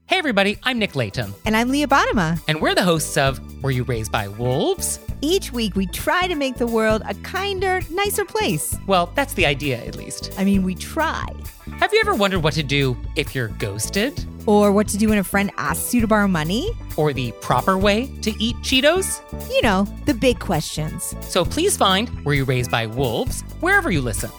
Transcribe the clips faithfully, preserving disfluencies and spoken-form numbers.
Hey everybody, I'm Nick Layton. And I'm Leah Bottima. And we're the hosts of Were You Raised by Wolves? Each week we try to make the world a kinder, nicer place. Well, that's the idea, at least. I mean, we try. Have you ever wondered what to do if you're ghosted? Or what to do when a friend asks you to borrow money? Or the proper way to eat Cheetos? You know, the big questions. So please find Were You Raised by Wolves wherever you listen.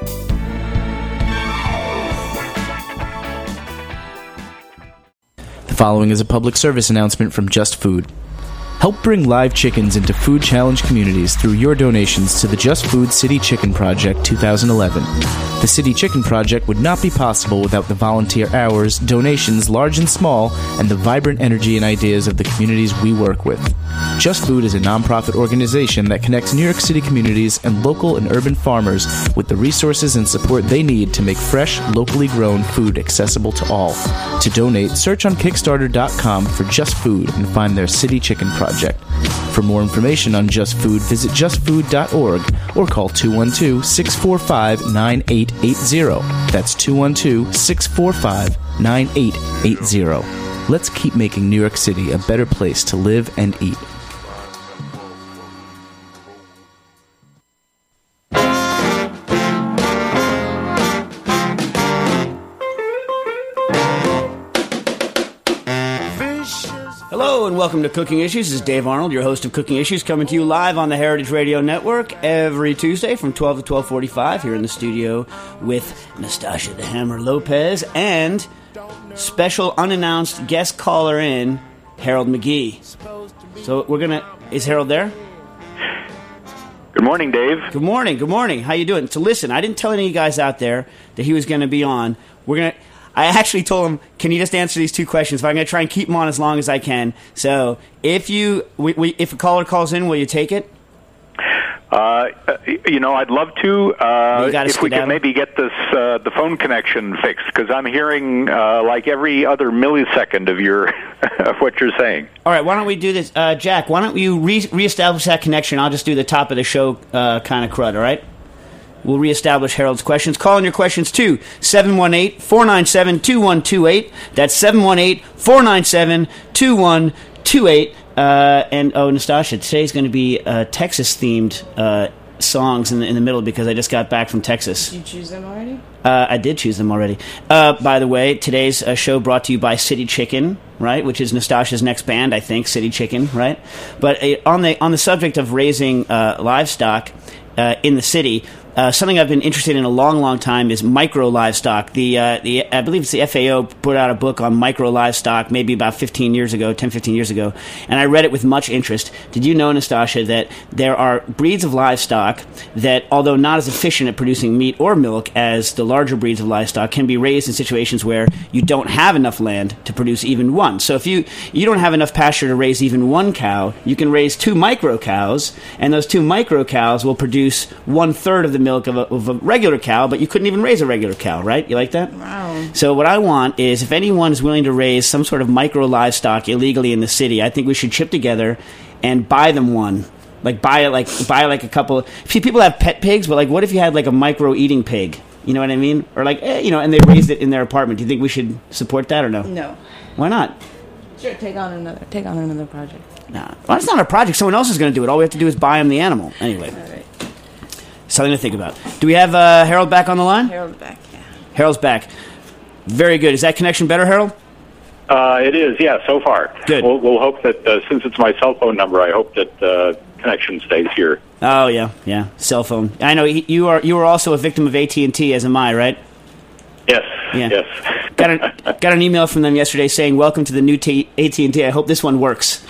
The following is a public service announcement from Just Food. Help bring live chickens into food challenge communities through your donations to the Just Food City Chicken Project twenty eleven. The City Chicken Project would not be possible without the volunteer hours, donations large and small, and the vibrant energy and ideas of the communities we work with. Just Food is a nonprofit organization that connects New York City communities and local and urban farmers with the resources and support they need to make fresh, locally grown food accessible to all. To donate, search on Kickstarter dot com for Just Food and find their City Chicken Project. For more information on Just Food, visit just food dot org or call two one two, six four five, nine eight eight zero. That's two one two, six four five, nine eight eight zero. Let's keep making New York City a better place to live and eat. Hello and welcome to Cooking Issues. This is Dave Arnold, your host of Cooking Issues, coming to you live on the Heritage Radio Network every Tuesday from twelve to twelve forty-five here in the studio with Nastasha the Hammer Lopez and special unannounced guest caller in, Harold McGee. So we're going to... Is Harold there? Good morning, Dave. Good morning. Good morning. How you doing? So listen, I didn't tell any of you guys out there that he was going to be on. We're going to... I actually told him, can you just answer these two questions? But I'm going to try and keep him on as long as I can. So if you, we, we, if a caller calls in, will you take it? Uh, you know, I'd love to. Uh, if we could maybe get this uh, the phone connection fixed, because I'm hearing uh, like every other millisecond of your of what you're saying. All right, why don't we do this, uh, Jack? Why don't you re- reestablish that connection? I'll just do the top of the show uh, kind of crud. All right. We'll reestablish Harold's questions. Call in your questions to seven one eight, four nine seven, two one two eight. That's seven one eight, four nine seven, two one two eight. Uh, and, oh, Nastasha, today's going to be uh, Texas-themed uh, songs in the, in the middle because I just got back from Texas. Did you choose them already? Uh, I did choose them already. Uh, by the way, today's uh, show brought to you by City Chicken, right, which is Nastasha's next band, I think, City Chicken, right? But uh, on the on the subject of raising uh, livestock uh, in the city, Uh, something I've been interested in a long, long time is micro livestock. The uh, the I believe it's the F A O put out a book on micro livestock maybe about fifteen years ago, ten, fifteen years ago, and I read it with much interest. Did you know, Nastasha, that there are breeds of livestock that, although not as efficient at producing meat or milk as the larger breeds of livestock, can be raised in situations where you don't have enough land to produce even one? So if you, you don't have enough pasture to raise even one cow, you can raise two micro cows, and those two micro cows will produce one-third of the milk of a, of a regular cow, but you couldn't even raise a regular cow, right? You like that? Wow. So what I want is, if anyone is willing to raise some sort of micro livestock illegally in the city, I think we should chip together and buy them one. Like buy like buy like a couple. See, people have pet pigs, but like, what if you had like a micro eating pig? You know what I mean? Or like, eh, you know, and they raised it in their apartment. Do you think we should support that or no? No. Why not? Sure. Take on another. Take on another project. No, well, it's not a project. Someone else is going to do it. All we have to do is buy them the animal. Anyway. All right. Something to think about. Do we have uh, Harold back on the line? Harold's back, yeah. Harold's back. Very good. Is that connection better, Harold? Uh, it is, yeah, so far. Good. We'll, we'll hope that, uh, since it's my cell phone number, I hope that uh, connection stays here. Oh, yeah, yeah. Cell phone. I know you are you are also a victim of A T and T, as am I, right? Yes, yeah. yes. got, an, got an email from them yesterday saying, welcome to the new T- A T and T. I hope this one works.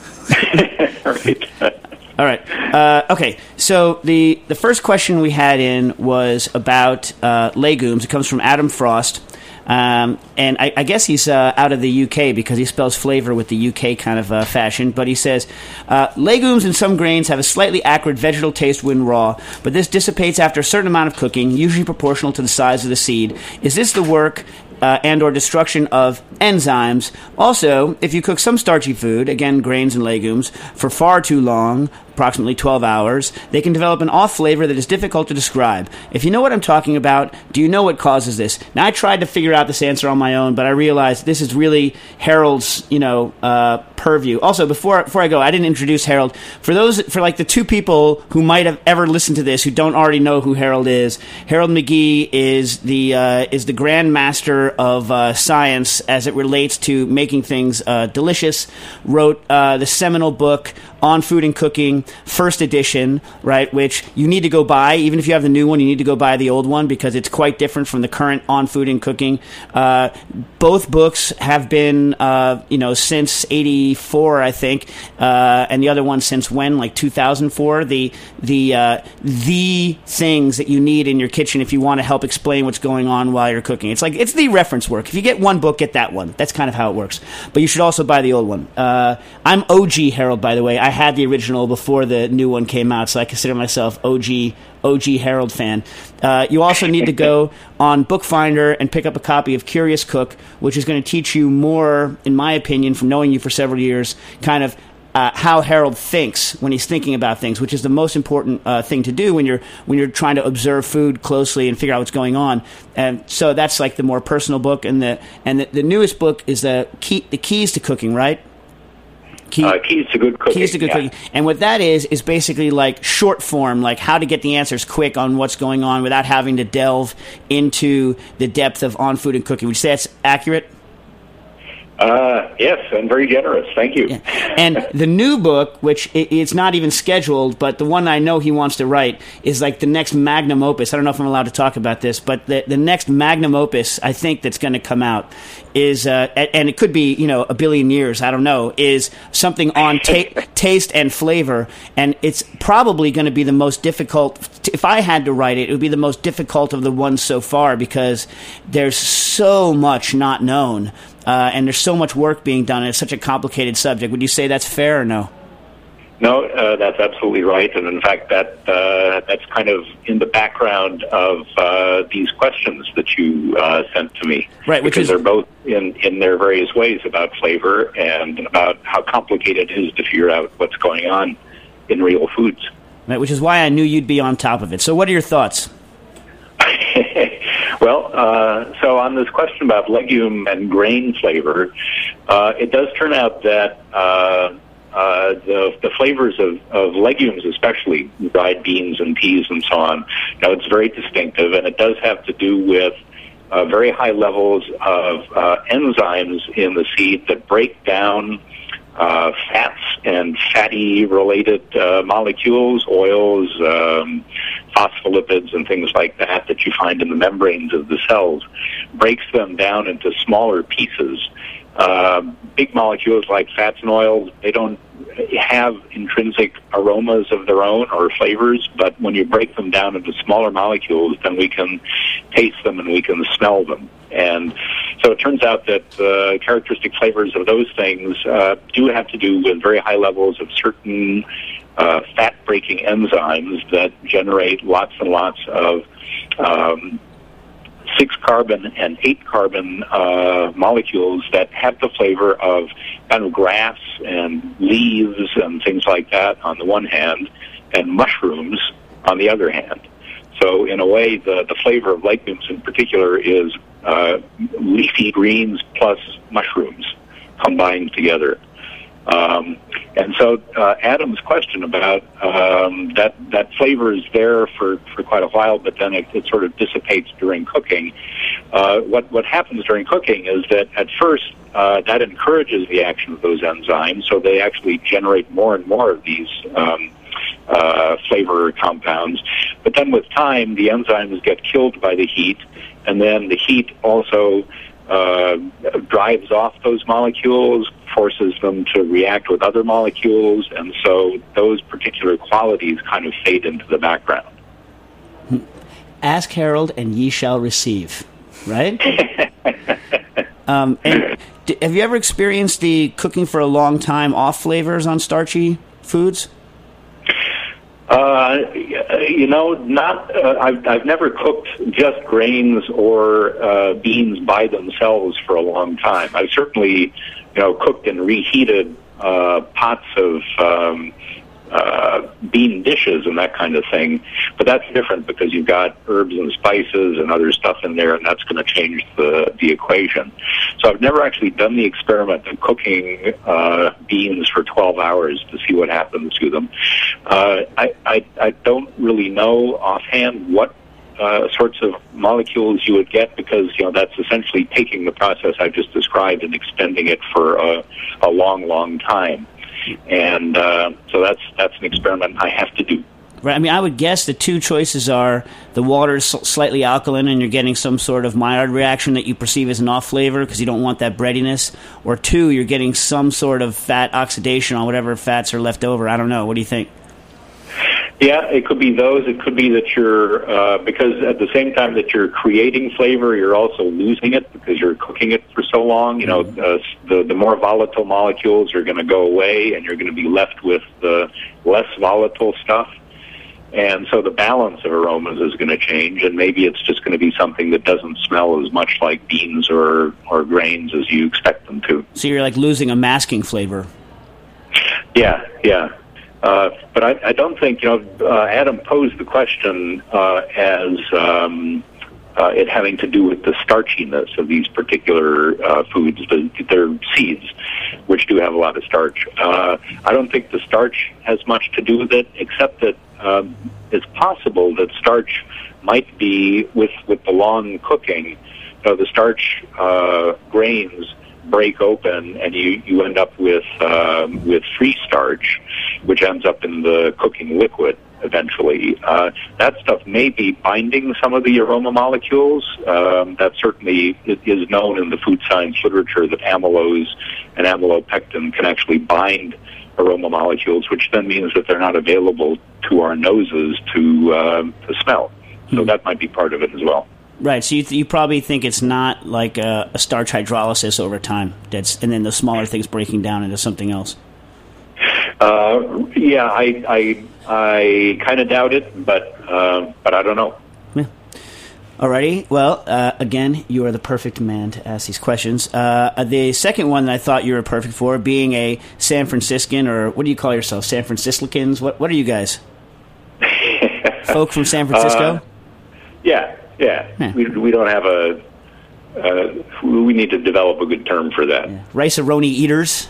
Right. All right. Uh, okay. So the, the first question we had in was about uh, legumes. It comes from Adam Frost. Um, and I, I guess he's uh, out of the U K because he spells flavor with the U K kind of uh, fashion. But he says, uh, legumes and some grains have a slightly acrid vegetal taste when raw, but this dissipates after a certain amount of cooking, usually proportional to the size of the seed. Is this the work uh, and or destruction of enzymes? Also, if you cook some starchy food, again grains and legumes, for far too long, approximately twelve hours, they can develop an off flavor that is difficult to describe. If you know what I'm talking about, do you know what causes this? Now, I tried to figure out this answer on my own, but I realized this is really Harold's, you know, uh, purview. Also, before before I go, I didn't introduce Harold. For those, for like the two people who might have ever listened to this who don't already know who Harold is, Harold McGee is the uh, is the grand master of uh, science as it relates to making things uh, delicious. Wrote uh, the seminal book On Food and Cooking, first edition, right, which you need to go buy. Even if you have the new one, you need to go buy the old one because it's quite different from the current On Food and Cooking. Uh, both books have been, uh, you know, since eighty-four, I think, uh, and the other one since when, like two thousand four. The the uh, the things that you need in your kitchen if you want to help explain what's going on while you're cooking. It's like it's the reference work. If you get one book, get that one. That's kind of how it works. But you should also buy the old one. Uh, I'm O G Harold, by the way. I had the original before the new one came out, so I consider myself O G O G Harold fan. Uh, you also need to go on Bookfinder and pick up a copy of Curious Cook, which is going to teach you more, in my opinion, from knowing you for several years, kind of uh, how Harold thinks when he's thinking about things, which is the most important uh, thing to do when you're when you're trying to observe food closely and figure out what's going on. And so that's like the more personal book, and the and the, the newest book is the key, the Keys to Cooking, right? Key, uh, keys to good cooking. Keys to good yeah. cooking. And what that is, is basically like short form, like how to get the answers quick on what's going on without having to delve into the depth of On Food and Cooking. Would you say that's accurate? Uh, yes, and very generous. Thank you. Yeah. And the new book, which it, it's not even scheduled, but the one I know he wants to write is like the next magnum opus. I don't know if I'm allowed to talk about this, but the, the next magnum opus I think that's going to come out is, uh, and it could be, you know, a billion years, I don't know, is something on ta- taste and flavor. And it's probably going to be the most difficult. If I had to write it, it would be the most difficult of the ones so far because there's so much not known. Uh, and there's so much work being done, and it's such a complicated subject. Would you say that's fair or no? No, uh, that's absolutely right. And in fact, that uh, that's kind of in the background of uh, these questions that you uh, sent to me. Right, which because is... they're both in, in their various ways about flavor and about how complicated it is to figure out what's going on in real foods. Right, which is why I knew you'd be on top of it. So what are your thoughts? Well, uh, so on this question about legume and grain flavor, uh, it does turn out that uh, uh, the, the flavors of, of legumes, especially dried beans and peas and so on, you know, it's very distinctive, and it does have to do with uh, very high levels of uh, enzymes in the seed that break down Uh, fats and fatty-related uh, molecules, oils, um, phospholipids, and things like that that you find in the membranes of the cells, breaks them down into smaller pieces. Uh, big molecules like fats and oils, they don't have intrinsic aromas of their own or flavors, but when you break them down into smaller molecules, then we can taste them and we can smell them. And so it turns out that the uh, characteristic flavors of those things uh, do have to do with very high levels of certain uh, fat-breaking enzymes that generate lots and lots of um, six-carbon and eight-carbon uh, molecules that have the flavor of kind of grass and leaves and things like that on the one hand, and mushrooms on the other hand. So in a way, the, the flavor of legumes in particular is uh, leafy greens plus mushrooms combined together. Um, and so uh, Adam's question about um, that that flavor is there for, for quite a while, but then it, it sort of dissipates during cooking. Uh, what, what happens during cooking is that at first uh, that encourages the action of those enzymes, so they actually generate more and more of these um Uh, flavor compounds. But then with time, the enzymes get killed by the heat, and then the heat also uh, drives off those molecules, forces them to react with other molecules, and so those particular qualities kind of fade into the background. Ask Harold, and ye shall receive, right? um, and d- have you ever experienced the cooking for a long time off flavors on starchy foods? Uh, you know, not. Uh, I've I've never cooked just grains or uh, beans by themselves for a long time. I've certainly, you know, cooked and reheated uh, pots of um, uh, bean dishes and that kind of thing. But that's different because you've got herbs and spices and other stuff in there, and that's going to change the, the equation. So I've never actually done the experiment of cooking uh, beans for twelve hours to see what happens to them. Uh, I, I, I don't really know offhand what Uh, sorts of molecules you would get, because you know that's essentially taking the process I just described and extending it for a, a long, long time, and uh, so that's that's an experiment I have to do. Right. I mean, I would guess the two choices are the water is slightly alkaline and you're getting some sort of Maillard reaction that you perceive as an off flavor because you don't want that breadiness, or two, you're getting some sort of fat oxidation on whatever fats are left over. I don't know. What do you think? Yeah, it could be those. It could be that you're, uh, because at the same time that you're creating flavor, you're also losing it because you're cooking it for so long. You know, uh, the, the more volatile molecules are going to go away, and you're going to be left with the less volatile stuff. And so the balance of aromas is going to change, and maybe it's just going to be something that doesn't smell as much like beans or, or grains as you expect them to. So you're like losing a masking flavor. Yeah, yeah. Uh, but I, I don't think, you know, uh, Adam posed the question uh, as um, uh, it having to do with the starchiness of these particular uh, foods. They're seeds, which do have a lot of starch. Uh, I don't think the starch has much to do with it, except that um, it's possible that starch might be, with, with the long cooking, you know, the starch uh, grains break open, and you, you end up with um, with free starch, which ends up in the cooking liquid eventually. Uh, that stuff may be binding some of the aroma molecules. Um, that certainly is known in the food science literature that amylose and amylopectin can actually bind aroma molecules, which then means that they're not available to our noses to, uh, to smell. So mm-hmm. that might be part of it as well. Right, so you, th- you probably think it's not like a, a starch hydrolysis over time, that's, and then the smaller things breaking down into something else. Uh, yeah, I I, I kind of doubt it, but uh, but I don't know. Yeah. Alrighty, well, uh, again, you are the perfect man to ask these questions. Uh, the second one that I thought you were perfect for, being a San Franciscan, or what do you call yourself, San Franciscans? What what are you guys? Folk from San Francisco? Uh, yeah. Yeah, yeah. We, we don't have a, uh, we need to develop a good term for that. Yeah. Rice-a-roni eaters.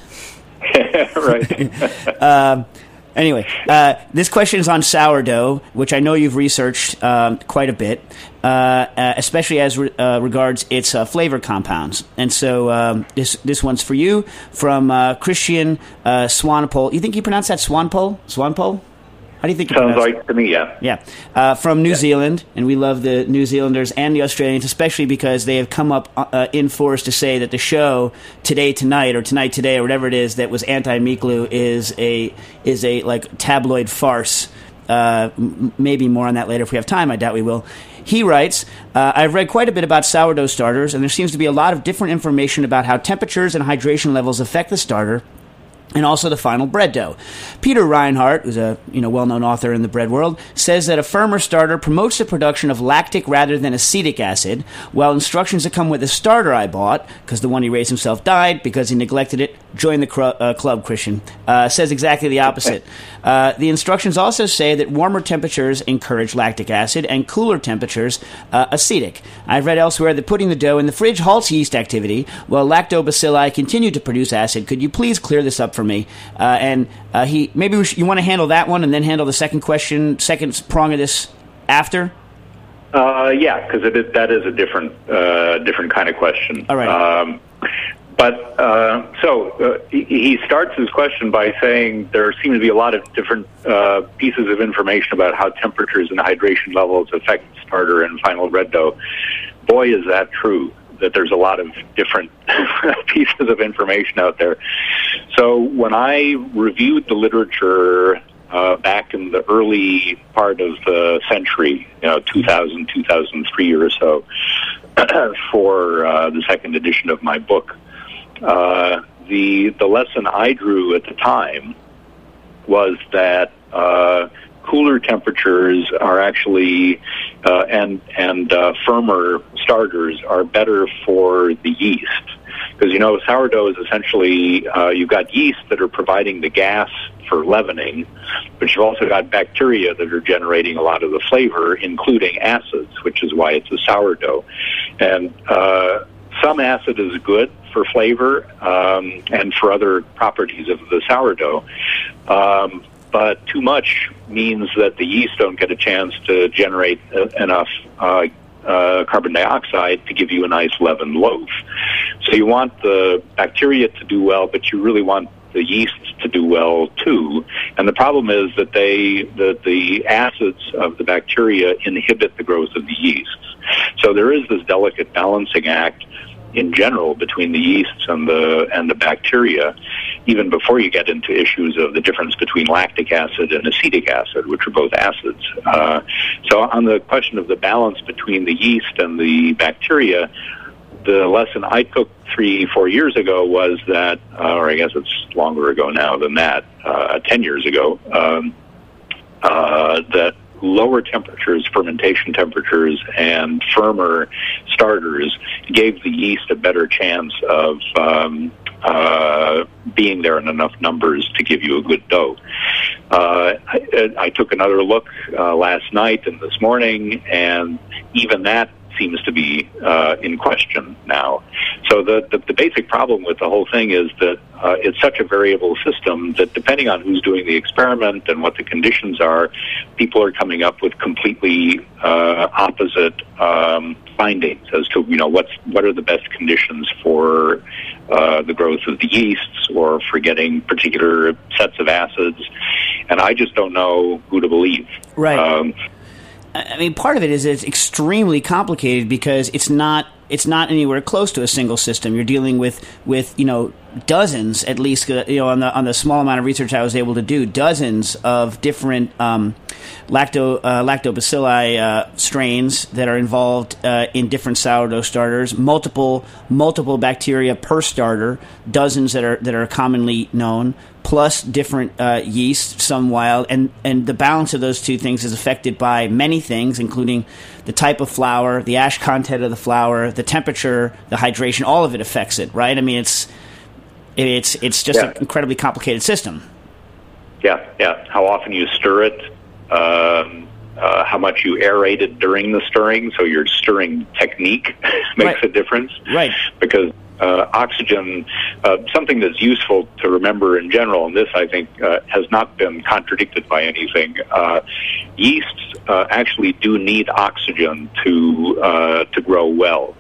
Right. um, anyway, uh, this question is on sourdough, which I know you've researched um, quite a bit, uh, uh, especially as re- uh, regards its uh, flavor compounds. And so um, this this one's for you from uh, Christian uh, Swanepoel. You think you pronounce that Swanepoel? Swanepoel? How do you think? Sounds like to me, yeah. Yeah, uh, from New yeah. Zealand, and we love the New Zealanders and the Australians, especially because they have come up uh, in force to say that the show Today Tonight or Tonight Today or whatever it is that was anti-Miklu is a is a like tabloid farce. Uh, m- maybe more on that later if we have time. I doubt we will. He writes, uh, I've read quite a bit about sourdough starters, and there seems to be a lot of different information about how temperatures and hydration levels affect the starter, and also the final bread dough. Peter Reinhardt, who's a you know well-known author in the bread world, says that a firmer starter promotes the production of lactic rather than acetic acid, while instructions that come with the starter I bought, because the one he raised himself died because he neglected it, join the cr- uh, club, Christian, uh, says exactly the opposite. Uh, the instructions also say that warmer temperatures encourage lactic acid and cooler temperatures uh, acetic. I've read elsewhere that putting the dough in the fridge halts yeast activity, while lactobacilli continue to produce acid. Could you please clear this up for me? Uh, and uh, he maybe we should, you want to handle that one and then handle the second question, second prong of this after? Uh, yeah, because that is a different uh, different kind of question. All right. Um, But, uh, so, uh, he, he starts his question by saying there seem to be a lot of different uh, pieces of information about how temperatures and hydration levels affect starter and final bread dough. Boy, is that true, that there's a lot of different pieces of information out there. So when I reviewed the literature uh, back in the early part of the century, you know, two thousand, two thousand three or so, for uh, the second edition of my book, Uh, the the lesson I drew at the time was that uh, cooler temperatures are actually uh, and and uh, firmer starters are better for the yeast, Because, you know, sourdough is essentially, uh, you've got yeast that are providing the gas for leavening, but you've also got bacteria that are generating a lot of the flavor, including acids, which is why it's a sourdough. And uh, some acid is good for flavor um, and for other properties of the sourdough. Um, but too much means that the yeast don't get a chance to generate uh, enough uh, uh, carbon dioxide to give you a nice leavened loaf. So you want the bacteria to do well, but you really want the yeasts to do well too. And the problem is that they the, the acids of the bacteria inhibit the growth of the yeasts. So there is this delicate balancing act in general between the yeasts and the and the bacteria, even before you get into issues of the difference between lactic acid and acetic acid, which are both acids. Uh, so on the question of the balance between the yeast and the bacteria, the lesson I took three, four years ago was that, uh, or I guess it's longer ago now than that, uh, ten years ago, um, uh, that lower temperatures, fermentation temperatures, and firmer starters gave the yeast a better chance of um, uh, being there in enough numbers to give you a good dough. Uh, I, I took another look uh, last night and this morning, and even that seems to be uh, in question now. So the, the the basic problem with the whole thing is that uh, it's such a variable system that depending on who's doing the experiment and what the conditions are, people are coming up with completely uh, opposite um, findings as to, you know, what's what are the best conditions for uh, the growth of the yeasts or for getting particular sets of acids. And I just don't know who to believe. Right. Um, I mean, part of it is it's extremely complicated because it's not it's not anywhere close to a single system. You're dealing with, with you know, dozens, at least, you know, on the on the small amount of research I was able to do, dozens of different um, lacto uh, lactobacilli uh, strains that are involved uh, in different sourdough starters. Multiple multiple bacteria per starter, dozens that are that are commonly known, plus different uh, yeast, some wild, and and the balance of those two things is affected by many things, including the type of flour, the ash content of the flour, the temperature, the hydration. All of it affects it, right? I mean, it's it's it's just yeah. an incredibly complicated system. Yeah, yeah. How often you stir it, um, uh, how much you aerate it during the stirring, so your stirring technique makes right. a difference. Right. Because uh, oxygen, uh, something that's useful to remember in general, and this I think uh, has not been contradicted by anything, uh, yeasts uh, actually do need oxygen to uh, to grow well.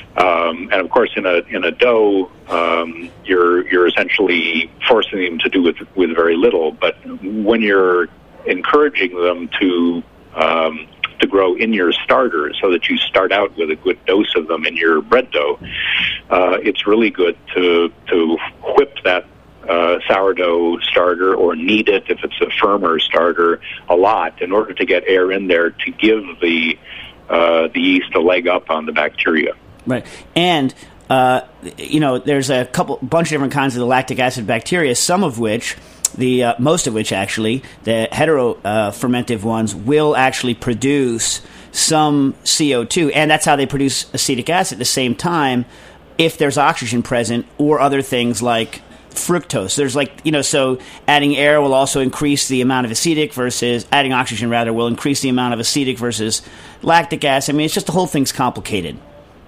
Um, and of course, in a in a dough, um, you're you're essentially forcing them to do with with very little. But when you're encouraging them to um, to grow in your starter, so that you start out with a good dose of them in your bread dough, uh, it's really good to to whip that uh, sourdough starter or knead it if it's a firmer starter a lot in order to get air in there to give the uh, the yeast a leg up on the bacteria. Right, and uh, you know, there's a couple, bunch of different kinds of the lactic acid bacteria. Some of which, the uh, most of which actually, the hetero uh, fermentive ones will actually produce some C O two, and that's how they produce acetic acid at the same time, if there's oxygen present, or other things like fructose. There's like, you know, so adding air will also increase the amount of acetic versus adding oxygen rather will increase the amount of acetic versus lactic acid. I mean, it's just the whole thing's complicated.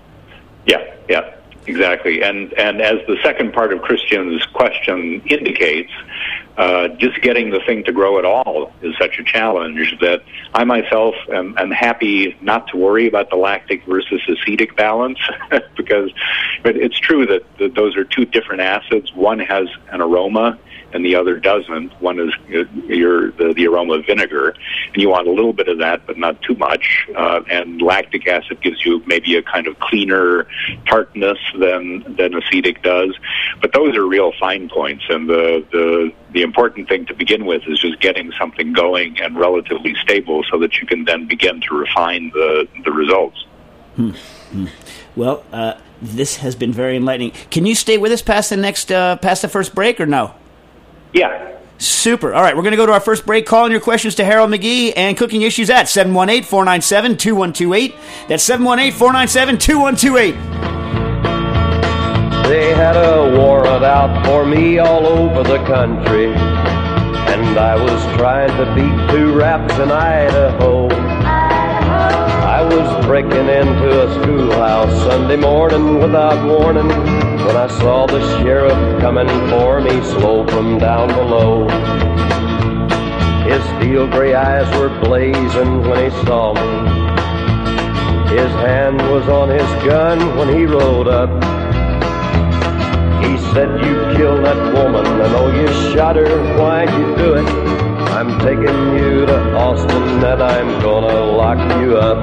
Yeah, yeah, exactly. And and as the second part of Christian's question indicates, uh, just getting the thing to grow at all is such a challenge that I myself am, am happy not to worry about the lactic versus acetic balance because but it's true that, that those are two different acids. One has an aroma and the other doesn't. One is uh, your the, the aroma of vinegar, and you want a little bit of that, but not too much. Uh, and lactic acid gives you maybe a kind of cleaner tartness than than acetic does. But those are real fine points, and the the the important thing to begin with is just getting something going and relatively stable, so that you can then begin to refine the the results. Hmm. Hmm. Well, uh, this has been very enlightening. Can you stay with us past the next uh, past the first break, or no? Yeah. Super. All right, we're going to go to our first break. Call in your questions to Harold McGee and Cooking Issues at seven one eight, four nine seven, two one two eight. That's seven one eight, four nine seven, two one two eight. They had a warrant out for me all over the country, and I was trying to beat two raps in Idaho. I was breaking into a schoolhouse Sunday morning without warning, when I saw the sheriff coming for me slow from down below. His steel gray eyes were blazing when he saw me. His hand was on his gun when he rode up. He said, "You killed that woman, I know you shot her, why'd you do it? I'm taking you to Austin and I'm gonna lock you up."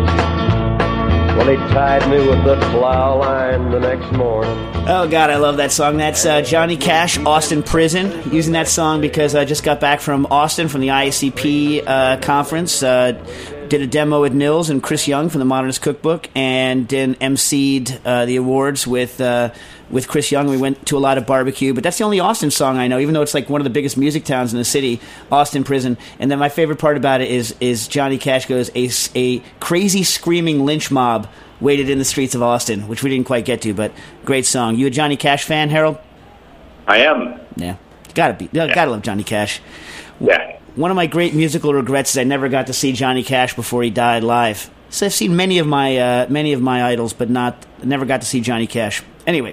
Well, he tied me with the plow line the next morning. Oh, God, I love that song. That's uh, Johnny Cash, Austin Prison. Using that song because I just got back from Austin from the I A C P uh, conference. Uh, did a demo with Nils and Chris Young from the Modernist Cookbook, and then emceed uh, the awards with uh, with Chris Young. We went to a lot of barbecue, but that's the only Austin song I know, even though it's like one of the biggest music towns in the city, Austin Prison. And then my favorite part about it is is Johnny Cash goes, a, a crazy screaming lynch mob waited in the streets of Austin, which we didn't quite get to, but great song. You a Johnny Cash fan, Harold? I am. Yeah. Gotta be. Yeah. Gotta love Johnny Cash. Yeah. One of my great musical regrets is I never got to see Johnny Cash before he died live. So I've seen many of my uh, many of my idols, but not never got to see Johnny Cash. Anyway,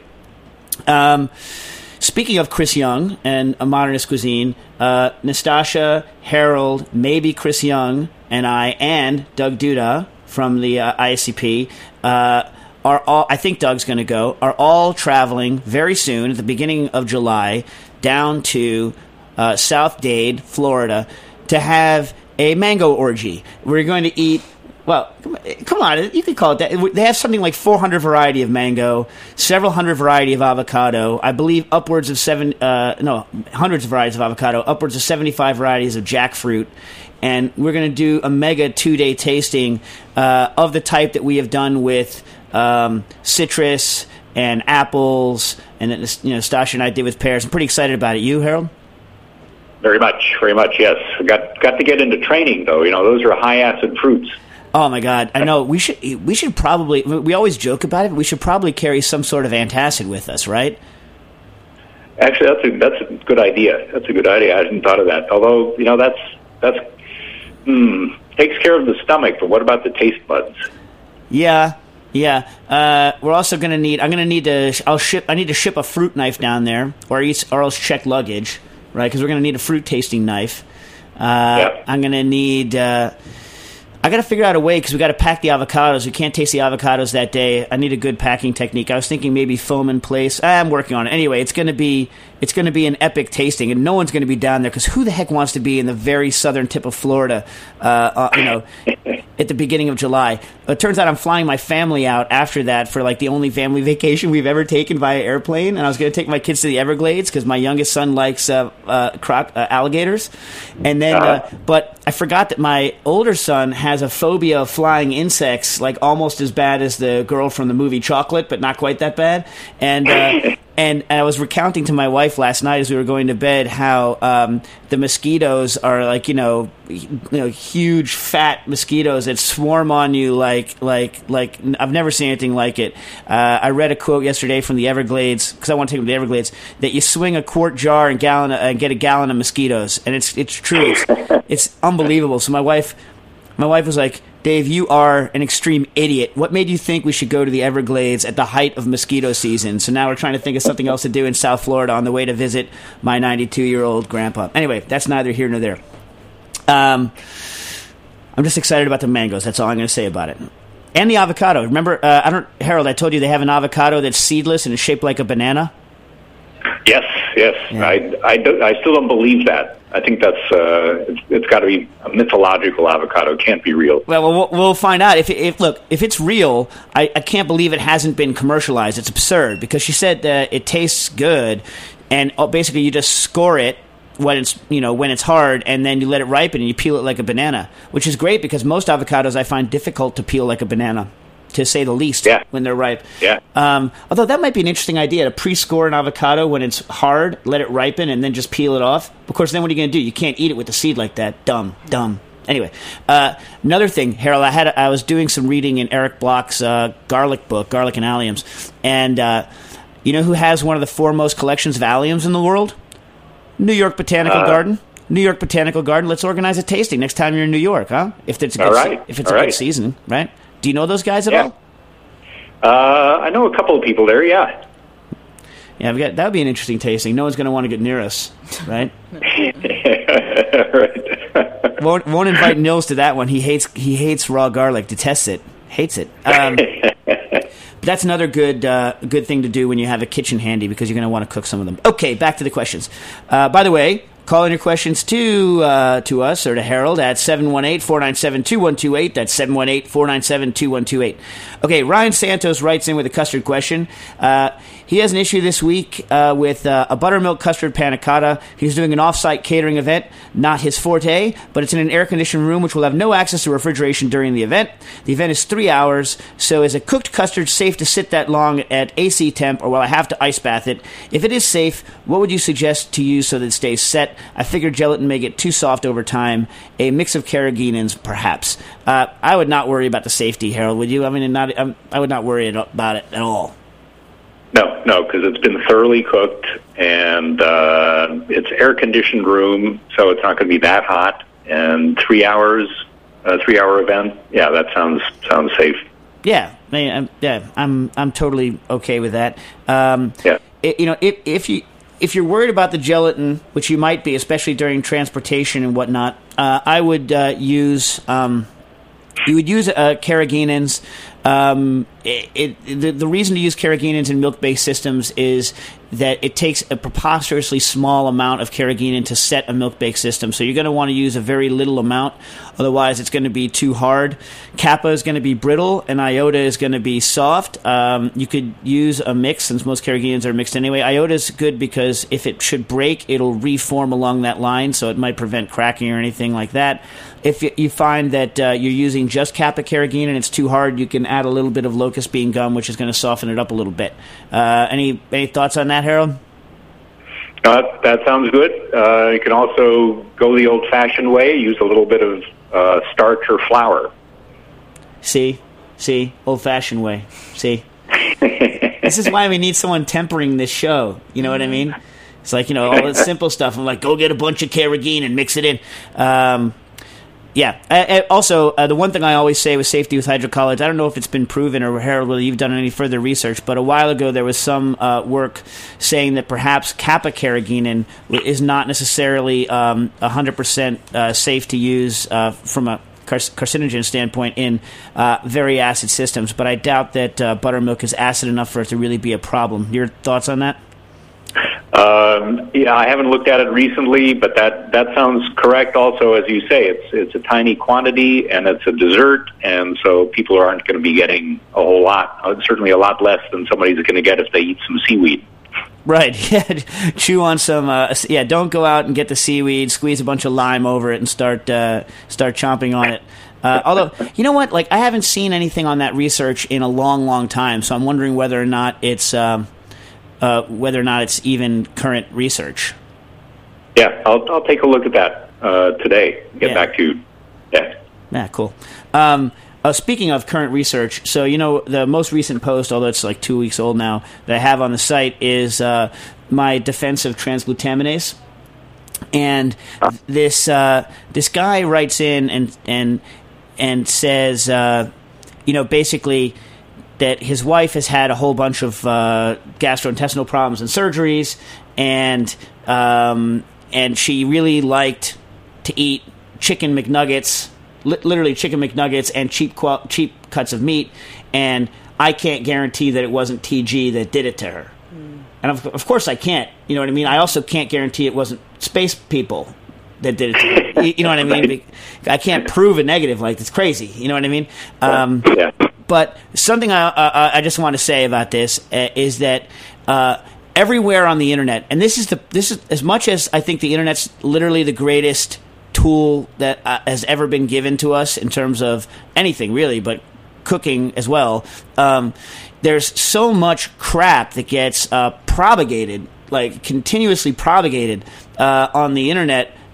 um, speaking of Chris Young and a Modernist Cuisine, uh, Nastasha, Harold, maybe Chris Young, and I, and Doug Duda from the uh, I A C P, uh, are all, I think Doug's going to go, are all traveling very soon at the beginning of July down to uh, South Dade, Florida, to have a mango orgy. We're going to eat, well, come on, you could call it that. They have something like four hundred variety of mango, several hundred variety of avocado, I believe upwards of seven, uh, no, hundreds of varieties of avocado, upwards of seventy-five varieties of jackfruit. And we're going to do a mega two-day tasting uh, of the type that we have done with um, citrus and apples, and you know, Stasha and I did with pears. I'm pretty excited about it. You, Harold? Very much, very much, yes. Got got to get into training, though. You know, those are high-acid fruits. Oh, my God. I know. We should we should probably, we always joke about it, but we should probably carry some sort of antacid with us, right? Actually, that's a, that's a good idea. That's a good idea. I hadn't thought of that. Although, you know, that's that's mm, takes care of the stomach, but what about the taste buds? Yeah, yeah. Uh, we're also going to need, I'm going to need to, I'll ship, I need to ship a fruit knife down there, or, or else check luggage, right? Because we're going to need a fruit tasting knife. Uh, yeah. I'm going to need, uh, I got to figure out a way, because we got to pack the avocados. We can't taste the avocados that day. I need a good packing technique. I was thinking maybe foam in place. I'm working on it. Anyway, it's going to be it's going to be an epic tasting, and no one's going to be down there, because who the heck wants to be in the very southern tip of Florida, uh, uh, you know, at the beginning of July? It turns out I'm flying my family out after that for like the only family vacation we've ever taken via airplane, and I was going to take my kids to the Everglades because my youngest son likes uh, uh, croc uh, alligators, and then uh, but I forgot that my older son has a phobia of flying insects, like almost as bad as the girl from the movie Chocolate, but not quite that bad, and. Uh, And I was recounting to my wife last night as we were going to bed how um, the mosquitoes are like, you know, you know, huge fat mosquitoes that swarm on you like like like I've never seen anything like it. Uh, I read a quote yesterday from the Everglades, because I want to take them to the Everglades, that you swing a quart jar and gallon uh, and get a gallon of mosquitoes, and it's it's true. It's, it's unbelievable. So my wife, my wife was like, Dave, you are an extreme idiot. What made you think we should go to the Everglades at the height of mosquito season? So now we're trying to think of something else to do in South Florida on the way to visit my ninety-two-year-old grandpa. Anyway, that's neither here nor there. Um, I'm just excited about the mangoes. That's all I'm going to say about it. And the avocado. Remember, uh, I don't, Harold, I told you they have an avocado that's seedless and is shaped like a banana? Yes, yes. Yeah. I, I, do, I still don't believe that. I think that's uh, it's, it's got to be a mythological avocado. It can't be real. Well, we'll, we'll find out. If, if look, if it's real, I, I can't believe it hasn't been commercialized. It's absurd, because she said that it tastes good, and basically you just score it when it's you know when it's hard, and then you let it ripen and you peel it like a banana, which is great because most avocados I find difficult to peel like a banana, to say the least, yeah. when they're ripe. Yeah. Um, although that might be an interesting idea, to pre-score an avocado when it's hard, let it ripen, and then just peel it off. Of course, then what are you going to do? You can't eat it with the seed like that. Dumb, dumb. Anyway, uh, another thing, Harold, I had I was doing some reading in Eric Bloch's uh, garlic book, Garlic and Alliums, and uh, You know who has one of the foremost collections of alliums in the world? New York Botanical uh, Garden. New York Botanical Garden. Let's organize a tasting next time you're in New York, huh? If it's a good, right. se- if it's all a right. good season, right? Do you know those guys at yeah. all? Uh, I know a couple of people there. Yeah. Yeah, we got, that would be an interesting tasting. No one's going to want to get near us, right? right. won't won't invite Nils to that one. He hates he hates raw garlic. Detests it. Hates it. Um, that's another good uh, good thing to do when you have a kitchen handy, because you're going to want to cook some of them. Okay, back to the questions. Uh, by the way, call in your questions to uh, to us or to Harold at seven one eight, four nine seven, two one two eight. That's seven one eight, four nine seven, two one two eight. Okay, Ryan Santos writes in with a custard question. Uh, he has an issue this week uh, with uh, a buttermilk custard panna cotta. He's doing an off-site catering event, not his forte, but it's in an air-conditioned room which will have no access to refrigeration during the event. The event is three hours, so is a cooked custard safe to sit that long at A C temp, or will I have to ice bath it? If it is safe, what would you suggest to use so that it stays set? I figure gelatin may get too soft over time. A mix of carrageenans, perhaps. Uh, I would not worry about the safety, Harold. Would you? I mean, not. Um, I would not worry about it at all. No, no, because it's been thoroughly cooked, and uh, it's air-conditioned room, so it's not going to be that hot. And three hours, a three-hour event. Yeah, that sounds sounds safe. Yeah, I mean, I'm, yeah, I'm I'm totally okay with that. Um, yeah, it, you know, if if you. If you're worried about the gelatin, which you might be, especially during transportation and whatnot, uh, I would uh, use um, you would use uh, carrageenans. Um, it, it, the, the reason to use carrageenans in milk-based systems is that it takes a preposterously small amount of carrageenan to set a milk-based system. So you're going to want to use a very little amount, otherwise it's going to be too hard. Kappa is going to be brittle, and iota is going to be soft. Um, you could use a mix, since most carrageenans are mixed anyway. Iota is good because if it should break, it'll reform along that line, so it might prevent cracking or anything like that. If you find that uh, you're using just Kappa carrageenan and it's too hard, you can add a little bit of locust bean gum, which is going to soften it up a little bit. Uh, any any thoughts on that, Harold? Uh, that sounds good. Uh, you can also go the old-fashioned way, use a little bit of uh, starch or flour. See? See? Old-fashioned way. See? This is why we need someone tempering this show. You know what I mean? It's like, you know, all the simple stuff. I'm like, go get a bunch of carrageenan and mix it in. Um... Yeah. Uh, also, uh, the one thing I always say with safety with hydrocolloids, I don't know if it's been proven, or Harold, whether you've done any further research, but a while ago there was some uh, work saying that perhaps Kappa carrageenan is not necessarily um, one hundred percent uh, safe to use uh, from a carcinogen standpoint in uh, very acid systems, but I doubt that uh, buttermilk is acid enough for it to really be a problem. Your thoughts on that? Um, yeah, I haven't looked at it recently, but that, that sounds correct. Also, as you say, it's it's a tiny quantity, and it's a dessert, and so people aren't going to be getting a whole lot. Uh, certainly, a lot less than somebody's going to get if they eat some seaweed. Right. Yeah. Chew on some. Uh, yeah. Don't go out and get the seaweed. Squeeze a bunch of lime over it and start uh, start chomping on it. Uh, although, you know what? Like, I haven't seen anything on that research in a long, long time, so I'm wondering whether or not it's. Um, Uh, whether or not it's even current research. Yeah, I'll I'll take a look at that uh, today. Get yeah. back to you. Yeah. Yeah, cool. Um, uh, speaking of current research, so, you know, the most recent post, although it's like two weeks old now, that I have on the site is uh, my defense of transglutaminase. And this uh, this guy writes in and and and says, uh, you know, basically, that his wife has had a whole bunch of uh, gastrointestinal problems and surgeries, and um, and she really liked to eat chicken McNuggets, li- literally chicken McNuggets and cheap qual- cheap cuts of meat, and I can't guarantee that it wasn't T G that did it to her. Mm. And of, of course I can't, you know what I mean? I also can't guarantee it wasn't space people that did it to her. you, you know what I mean? I can't prove a negative, like, it's crazy, you know what I mean? Um, yeah. But something I, uh, I just want to say about this uh, is that uh, everywhere on the internet, and this is the this is as much as I think the internet's literally the greatest tool that uh, has ever been given to us in terms of anything really, but cooking as well. Um, there's so much crap that gets uh, propagated, like continuously propagated uh, on the internet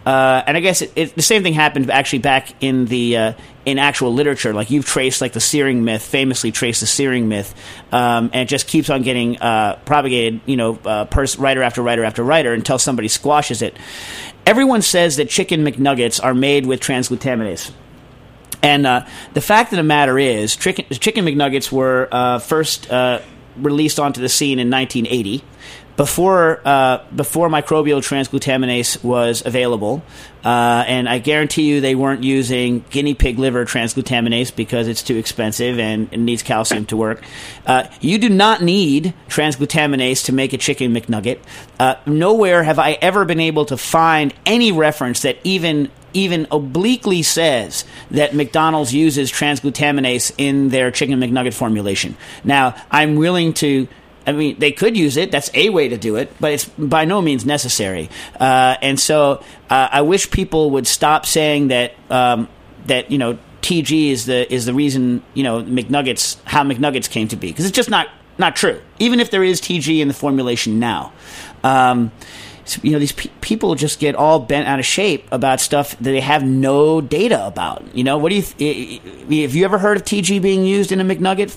Uh, and I guess it, it, the same thing happened actually back in the uh, in actual literature. Like you've traced, like the searing myth, famously traced the searing myth, um, and it just keeps on getting uh, propagated. You know, uh, pers- writer after writer after writer until somebody squashes it. Everyone says that chicken McNuggets are made with transglutaminase. And uh, the fact of the matter is, chicken, chicken McNuggets were uh, first uh, released onto the scene in nineteen eighty. Before uh, before microbial transglutaminase was available, uh, and I guarantee you they weren't using guinea pig liver transglutaminase because it's too expensive and it needs calcium to work. Uh, you do not need transglutaminase to make a chicken McNugget. Uh, nowhere have I ever been able to find any reference that even even obliquely says that McDonald's uses transglutaminase in their chicken McNugget formulation. Now, I'm willing to... I mean, they could use it. That's a way to do it, but it's by no means necessary. Uh, and so, uh, I wish people would stop saying that um, that you know T G is the is the reason you know McNuggets how McNuggets came to be, because it's just not not true. Even if there is T G in the formulation now, um, so, you know these pe- people just get all bent out of shape about stuff that they have no data about. You know, what do you th- have you ever heard of T G being used in a McNugget?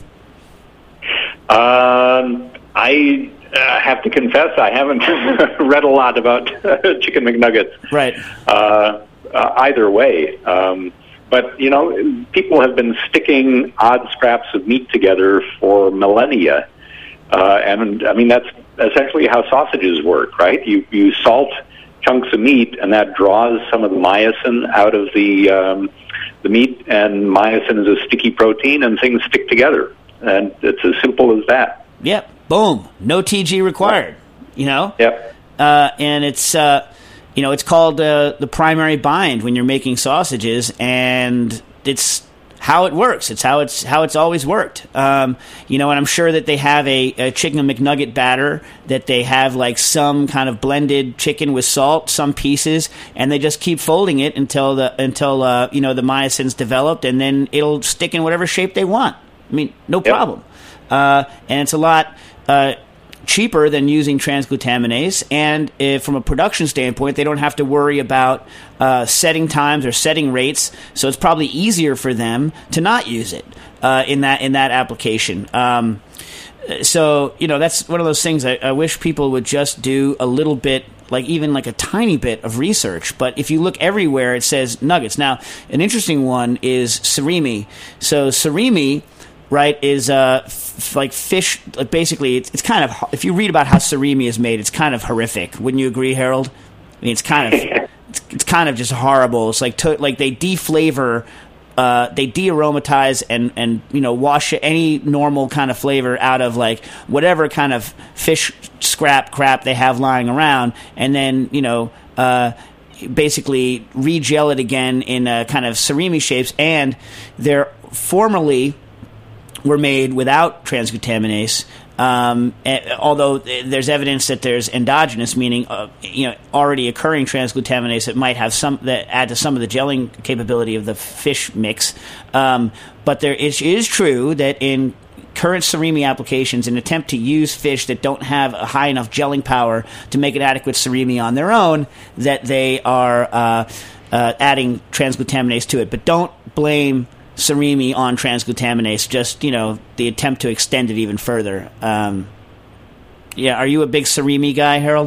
Um, I uh, have to confess I haven't read a lot about chicken McNuggets. Right. Uh, uh, either way. Um, but, you know, people have been sticking odd scraps of meat together for millennia. Uh, and, I mean, that's essentially how sausages work, right? You, you salt chunks of meat, and that draws some of the myosin out of the, um, the meat, and myosin is a sticky protein, and things stick together. And it's as simple as that. Yep. Boom. No T G required. You know. Yep. Uh, and it's uh, you know it's called uh, the primary bind when you're making sausages, and it's how it works. It's how it's how it's always worked. Um, you know, and I'm sure that they have a, a chicken McNugget batter that they have like some kind of blended chicken with salt, some pieces, and they just keep folding it until the until uh, you know the myosin's developed, and then it'll stick in whatever shape they want. I mean, no problem. Yep. Uh, and it's a lot uh, cheaper than using transglutaminase. And if, from a production standpoint, they don't have to worry about uh, setting times or setting rates. So it's probably easier for them to not use it uh, in that in that application. Um, so, you know, that's one of those things I, I wish people would just do a little bit, like even like a tiny bit of research. But if you look everywhere, it says nuggets. Now, an interesting one is surimi. So surimi... right, is uh, f- like fish, like basically, it's, it's kind of, if you read about how surimi is made, it's kind of horrific. Wouldn't you agree, Harold? I mean, it's kind of, it's, it's kind of just horrible. It's like, to, like they deflavor, uh, they de-aromatize and, and, you know, wash any normal kind of flavor out of like whatever kind of fish scrap crap they have lying around, and then, you know, uh, basically re-gel it again in uh, kind of surimi shapes, and they're formerly were made without transglutaminase, um, although there's evidence that there's endogenous, meaning uh, you know already occurring transglutaminase that might have some that add to some of the gelling capability of the fish mix. Um, but there is, it is true that in current surimi applications, an attempt to use fish that don't have a high enough gelling power to make an adequate surimi on their own, that they are uh, uh, adding transglutaminase to it. But don't blame surimi on transglutaminase, just, you know, the attempt to extend it even further. Um, yeah, are you a big surimi guy, Harold?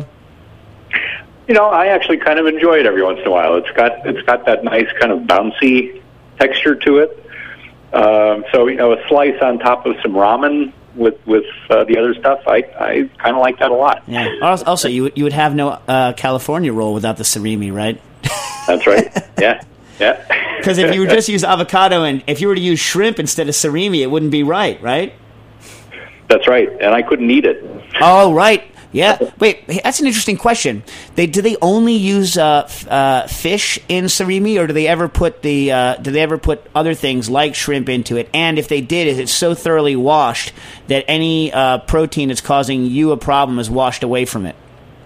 You know, I actually kind of enjoy it every once in a while. It's got it's got that nice kind of bouncy texture to it. Um, so, you know, a slice on top of some ramen with with uh, the other stuff, I I kind of like that a lot. Yeah. Also, you you would have no uh, California roll without the surimi, right? That's right. Yeah. Yeah. Because if you would just use avocado, and if you were to use shrimp instead of surimi, it wouldn't be right, right? That's right, and I couldn't eat it. Oh, right. Yeah. Wait, that's an interesting question. They do they only use uh, f- uh, fish in surimi, or do they ever put the uh, do they ever put other things like shrimp into it? And if they did, is it so thoroughly washed that any uh, protein that's causing you a problem is washed away from it?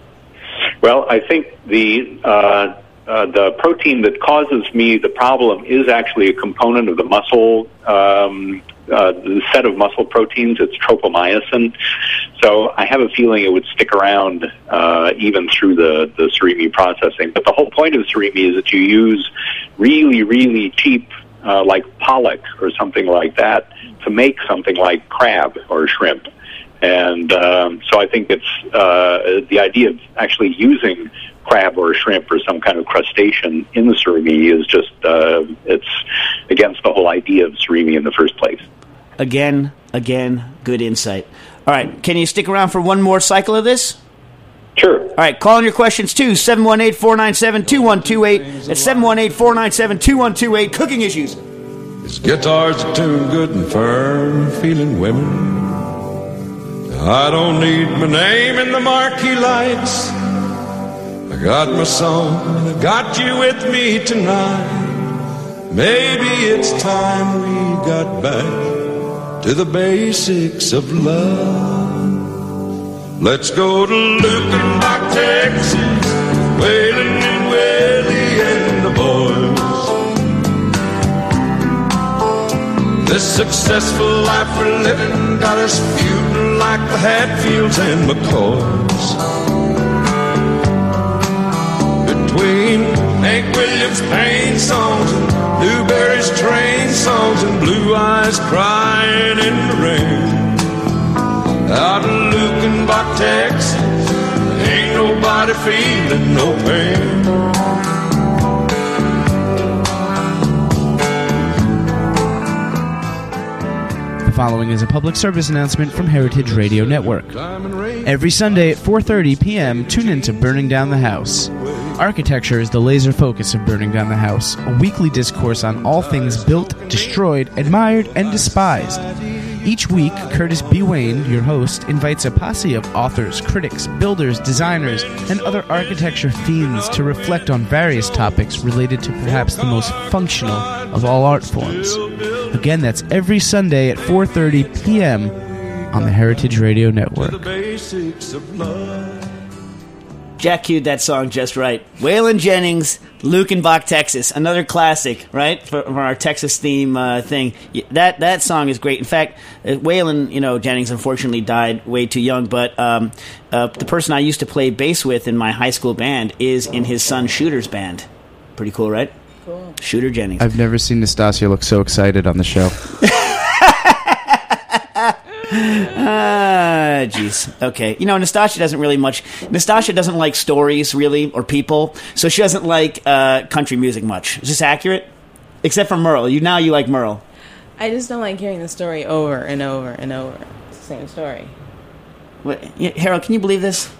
Well, I think the uh, uh, the protein that causes me the problem is actually a component of the muscle um, uh, the set of muscle proteins. It's tropomyosin. So I have a feeling it would stick around uh, even through the, the surimi processing. But the whole point of surimi is that you use really, really cheap, uh, like pollock or something like that, to make something like crab or shrimp. And um, so I think it's uh, the idea of actually using crab or shrimp or some kind of crustacean in the surimi is just, uh, it's against the whole idea of surimi in the first place. Again, again, good insight. All right, can you stick around for one more cycle of this? Sure. All right, call in your questions too, seven one eight, four nine seven, two one two eight. That's seven one eight, four nine seven, two one two eight. Cooking issues. His guitar's tuned good and firm, feeling women. I don't need my name in the marquee lights. I got my song, and I got you with me tonight. Maybe it's time we got back to the basics of love. Let's go to Lukenbach, Texas, Waylon and Willie and the boys. This successful life we're living got us feuding like the Hatfields and McCoys. Between Hank Williams' pain songs and Newberry's train songs and Blue Eyes crying in the rain. Out in Lukenbach, Texas, ain't nobody feeling no pain. The following is a public service announcement from Heritage Radio Network. Every Sunday at four thirty p.m., tune in to Burning Down the House. Architecture is the laser focus of Burning Down the House, a weekly discourse on all things built, destroyed, admired, and despised. Each week, Curtis B. Wayne, your host, invites a posse of authors, critics, builders, designers, and other architecture fiends to reflect on various topics related to perhaps the most functional of all art forms. Again, that's every Sunday at four thirty p.m. on the Heritage Radio Network. Jack cued that song just right. Waylon Jennings, Lukenbach, Texas. Another classic, right, for, for our Texas theme uh, thing. That that song is great. In fact, uh, Waylon, you know, Jennings unfortunately died way too young, but um, uh, the person I used to play bass with in my high school band is in his son Shooter's band. Pretty cool, right? Cool. Shooter Jennings. I've never seen Nastasia look so excited on the show. Ah, jeez. Okay. You know, Nastasia doesn't really much... Nastasia doesn't like stories, really, or people, so she doesn't like uh, country music much. Is this accurate? Except for Merle. You Now you like Merle. I just don't like hearing the story over and over and over. It's the same story. What, Harold, can you believe this?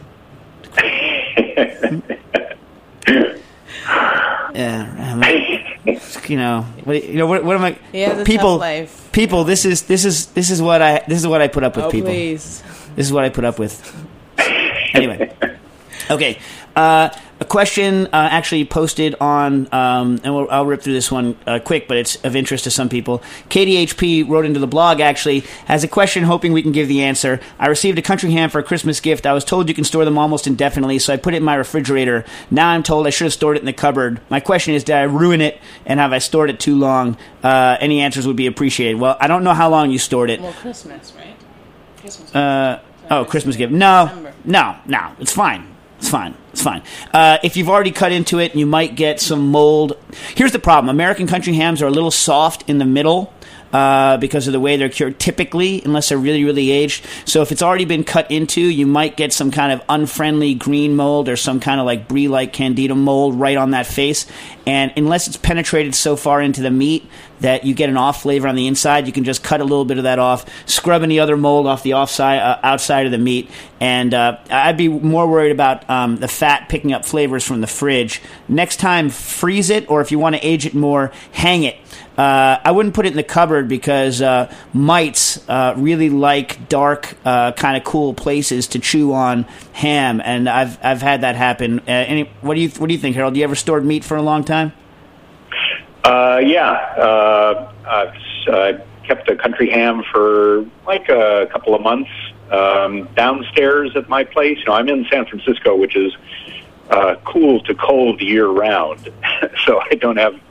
Yeah, I mean, you know, what, you know, what, what am I? Yeah, people, tough life. people. This is this is this is what I this is what I put up with. Oh, people, please. This is what I put up with. Anyway, okay. Uh, a question uh, actually posted on, um, and we'll, I'll rip through this one uh, quick, but it's of interest to some people. K D H P wrote into the blog, actually, has a question hoping we can give the answer. I received a country ham for a Christmas gift. I was told you can store them almost indefinitely, so I put it in my refrigerator. Now I'm told I should have stored it in the cupboard. My question is, did I ruin it, and have I stored it too long? Uh, any answers would be appreciated. Well, I don't know how long you stored it. Well, Christmas, right? Christmas. Uh, oh, Christmas gift. No, no, no. It's fine. It's fine. It's fine. Uh, if you've already cut into it, you might get some mold. Here's the problem. American country hams are a little soft in the middle uh, because of the way they're cured, typically, unless they're really, really aged. So if it's already been cut into, you might get some kind of unfriendly green mold or some kind of like brie-like candida mold right on that face. And unless it's penetrated so far into the meat that you get an off flavor on the inside, you can just cut a little bit of that off, scrub any other mold off the offside, uh, outside of the meat, and uh, I'd be more worried about um, the fat picking up flavors from the fridge. Next time, freeze it, or if you want to age it more, hang it. Uh, I wouldn't put it in the cupboard because uh, mites uh, really like dark, uh, kind of cool places to chew on ham, and I've I've had that happen. Uh, any, what do you what do you think, Harold? You ever stored meat for a long time? Uh, yeah, uh, I've uh, kept a country ham for like a couple of months um, downstairs at my place. You know, I'm in San Francisco, which is uh, cool to cold year round, so I don't have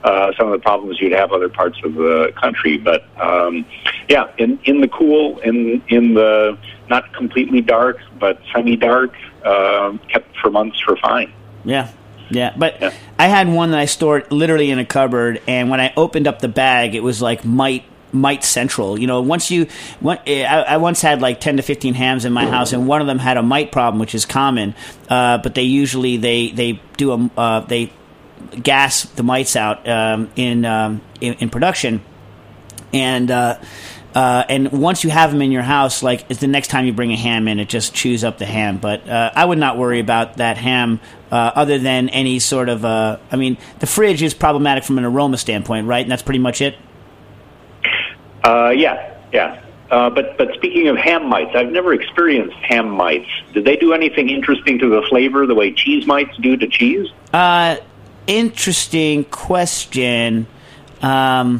uh, some of the problems you'd have other parts of the country. But um, yeah, in in the cool, in in the not completely dark but semi-dark, uh, kept for months for fine. Yeah. Yeah, but yeah. I had one that I stored literally in a cupboard, and when I opened up the bag, it was like mite mite central. You know, once you, one, I, I once had like ten to fifteen hams in my house, and one of them had a mite problem, which is common. Uh, but they usually they they do a uh, they gas the mites out um, in, um, in in production, and. Uh, Uh, and once you have them in your house, like it's the next time you bring a ham in, it just chews up the ham. But uh, I would not worry about that ham, uh, other than any sort of. Uh, I mean, the fridge is problematic from an aroma standpoint, right? And that's pretty much it. Uh, yeah, yeah. Uh, but but speaking of ham mites, I've never experienced ham mites. Did they do anything interesting to the flavor the way cheese mites do to cheese? Uh, interesting question. Um.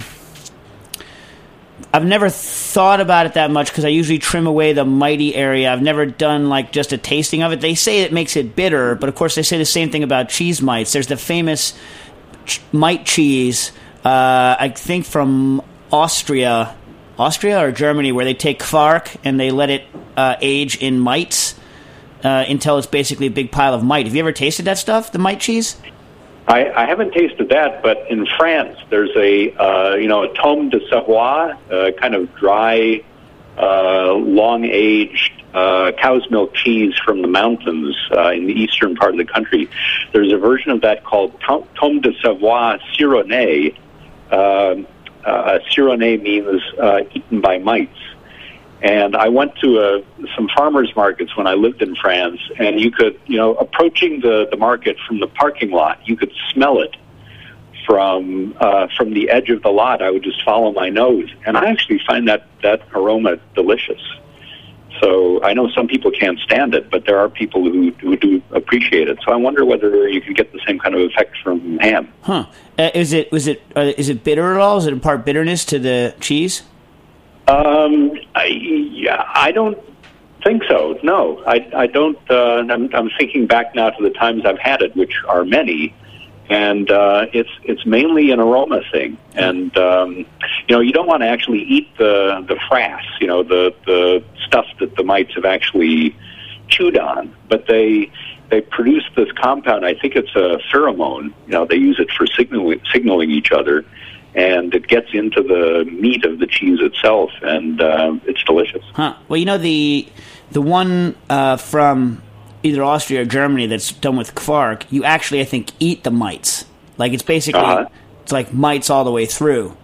I've never thought about it that much because I usually trim away the mighty area. I've never done like just a tasting of it. They say it makes it bitter, but of course they say the same thing about cheese mites. There's the famous ch- mite cheese, uh, I think from Austria, Austria or Germany, where they take Quark and they let it uh, age in mites uh, until it's basically a big pile of mite. Have you ever tasted that stuff, the mite cheese? I, I haven't tasted that, but in France, there's a uh, you know a Tome de Savoie, uh, kind of dry, uh, long-aged uh, cow's milk cheese from the mountains uh, in the eastern part of the country. There's a version of that called Tome de Savoie Cironné. Uh, uh, Cironné means uh, eaten by mites. And I went to a, some farmers markets when I lived in France, and you could, you know, approaching the, the market from the parking lot, you could smell it from uh, from the edge of the lot. I would just follow my nose, and I actually find that, that aroma delicious. So I know some people can't stand it, but there are people who, who do appreciate it. So I wonder whether you could get the same kind of effect from ham. Huh? Uh, is it was it uh, is it bitter at all? Is it impart bitterness to the cheese? Um, I, yeah, I don't think so. No, I, I don't. Uh, I'm, I'm thinking back now to the times I've had it, which are many, and uh, it's it's mainly an aroma thing. And um, you know, you don't want to actually eat the the frass, you know, the the stuff that the mites have actually chewed on, but they they produce this compound. I think it's a pheromone. You know, they use it for signaling signaling each other. And it gets into the meat of the cheese itself, and uh, it's delicious. Huh. Well, you know, the the one uh, from either Austria or Germany that's done with Quark, you actually, I think, eat the mites. Like, it's basically, uh-huh. it's like mites all the way through.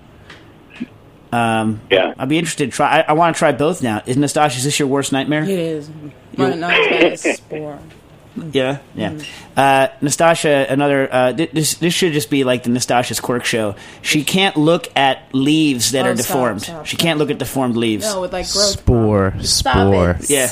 Um, yeah. I'd be interested to try. I, I want to try both now. Is Nastasha, is this your worst nightmare? It is. But not as bad as Spore. Yeah, yeah. Mm. Uh, Nastasha, another. Uh, this this should just be like the Nastasha's Quirk show. She can't look at leaves that oh, are stop, deformed. stop, she stop. can't look at deformed leaves. No, with like growth. Spore, spore. Yeah.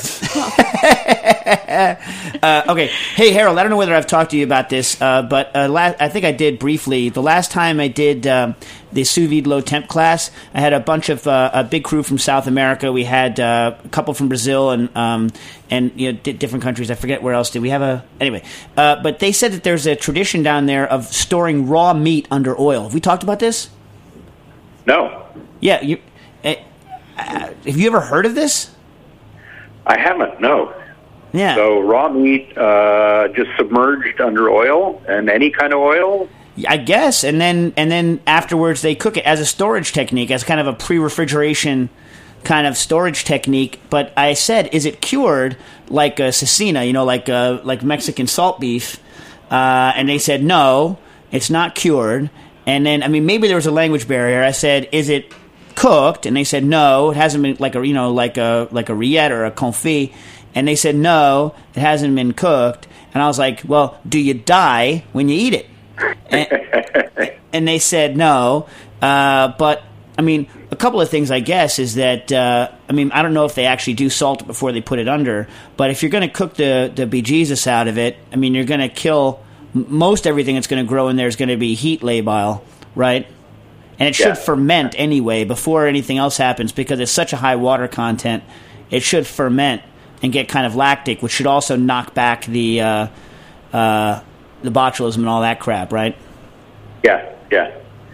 uh, okay. Hey, Harold. I don't know whether I've talked to you about this, uh, but uh, la- I think I did briefly. The last time I did um, the sous vide low temp class, I had a bunch of uh, a big crew from South America. We had uh, a couple from Brazil and um, and you know d- different countries. I forget where else did we have a anyway. Uh, but they said that there's a tradition down there of storing raw meat under oil. Have we talked about this? No. Yeah. You, uh, uh, have you ever heard of this? I haven't, no. Yeah. So raw meat uh, just submerged under oil, and any kind of oil? I guess, and then and then afterwards they cook it as a storage technique, as kind of a pre-refrigeration kind of storage technique. But I said, is it cured like a cecina, you know, like uh, like Mexican salt beef? Uh, and they said, no, it's not cured. And then, I mean, maybe there was a language barrier. I said, is it cooked? And they said, no, it hasn't been like a, you know, like a like a rillette or a confit. And they said, no, it hasn't been cooked. And I was like, well, do you die when you eat it? And, and they said no. Uh, but, I mean, a couple of things, I guess, is that, uh, I mean, I don't know if they actually do salt it before they put it under. But if you're going to cook the, the bejesus out of it, I mean, you're going to kill most everything that's going to grow in there is going to be heat labile, right? And it should yeah. ferment anyway before anything else happens because it's such a high water content. It should ferment and get kind of lactic, which should also knock back the uh, uh, the botulism and all that crap, right? Yeah, yeah.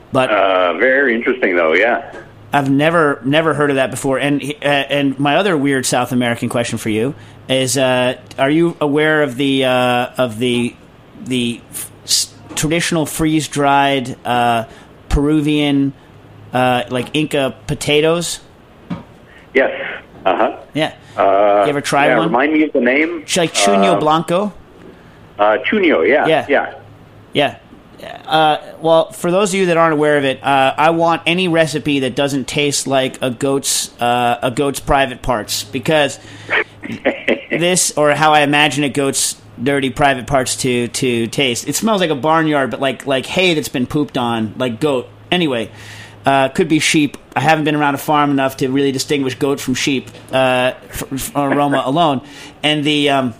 But uh, very interesting, though. Yeah, I've never never heard of that before. And uh, and my other weird South American question for you is: uh, are you aware of the uh, of the the f- traditional freeze dried uh, Peruvian uh, like Inca potatoes? Yes. Uh huh. Yeah. Uh, you ever try yeah, one? Remind me of the name. It's like Chuño uh, Blanco. Uh, Chuño. Yeah. Yeah. Yeah. Yeah. Uh, well, for those of you that aren't aware of it, uh, I want any recipe that doesn't taste like a goat's uh, a goat's private parts, because this, or how I imagine a goat's dirty private parts to to taste. It smells like a barnyard, but like like hay that's been pooped on, like goat. Anyway, uh, could be sheep. I haven't been around a farm enough to really distinguish goat from sheep uh, from aroma alone, and the. Um,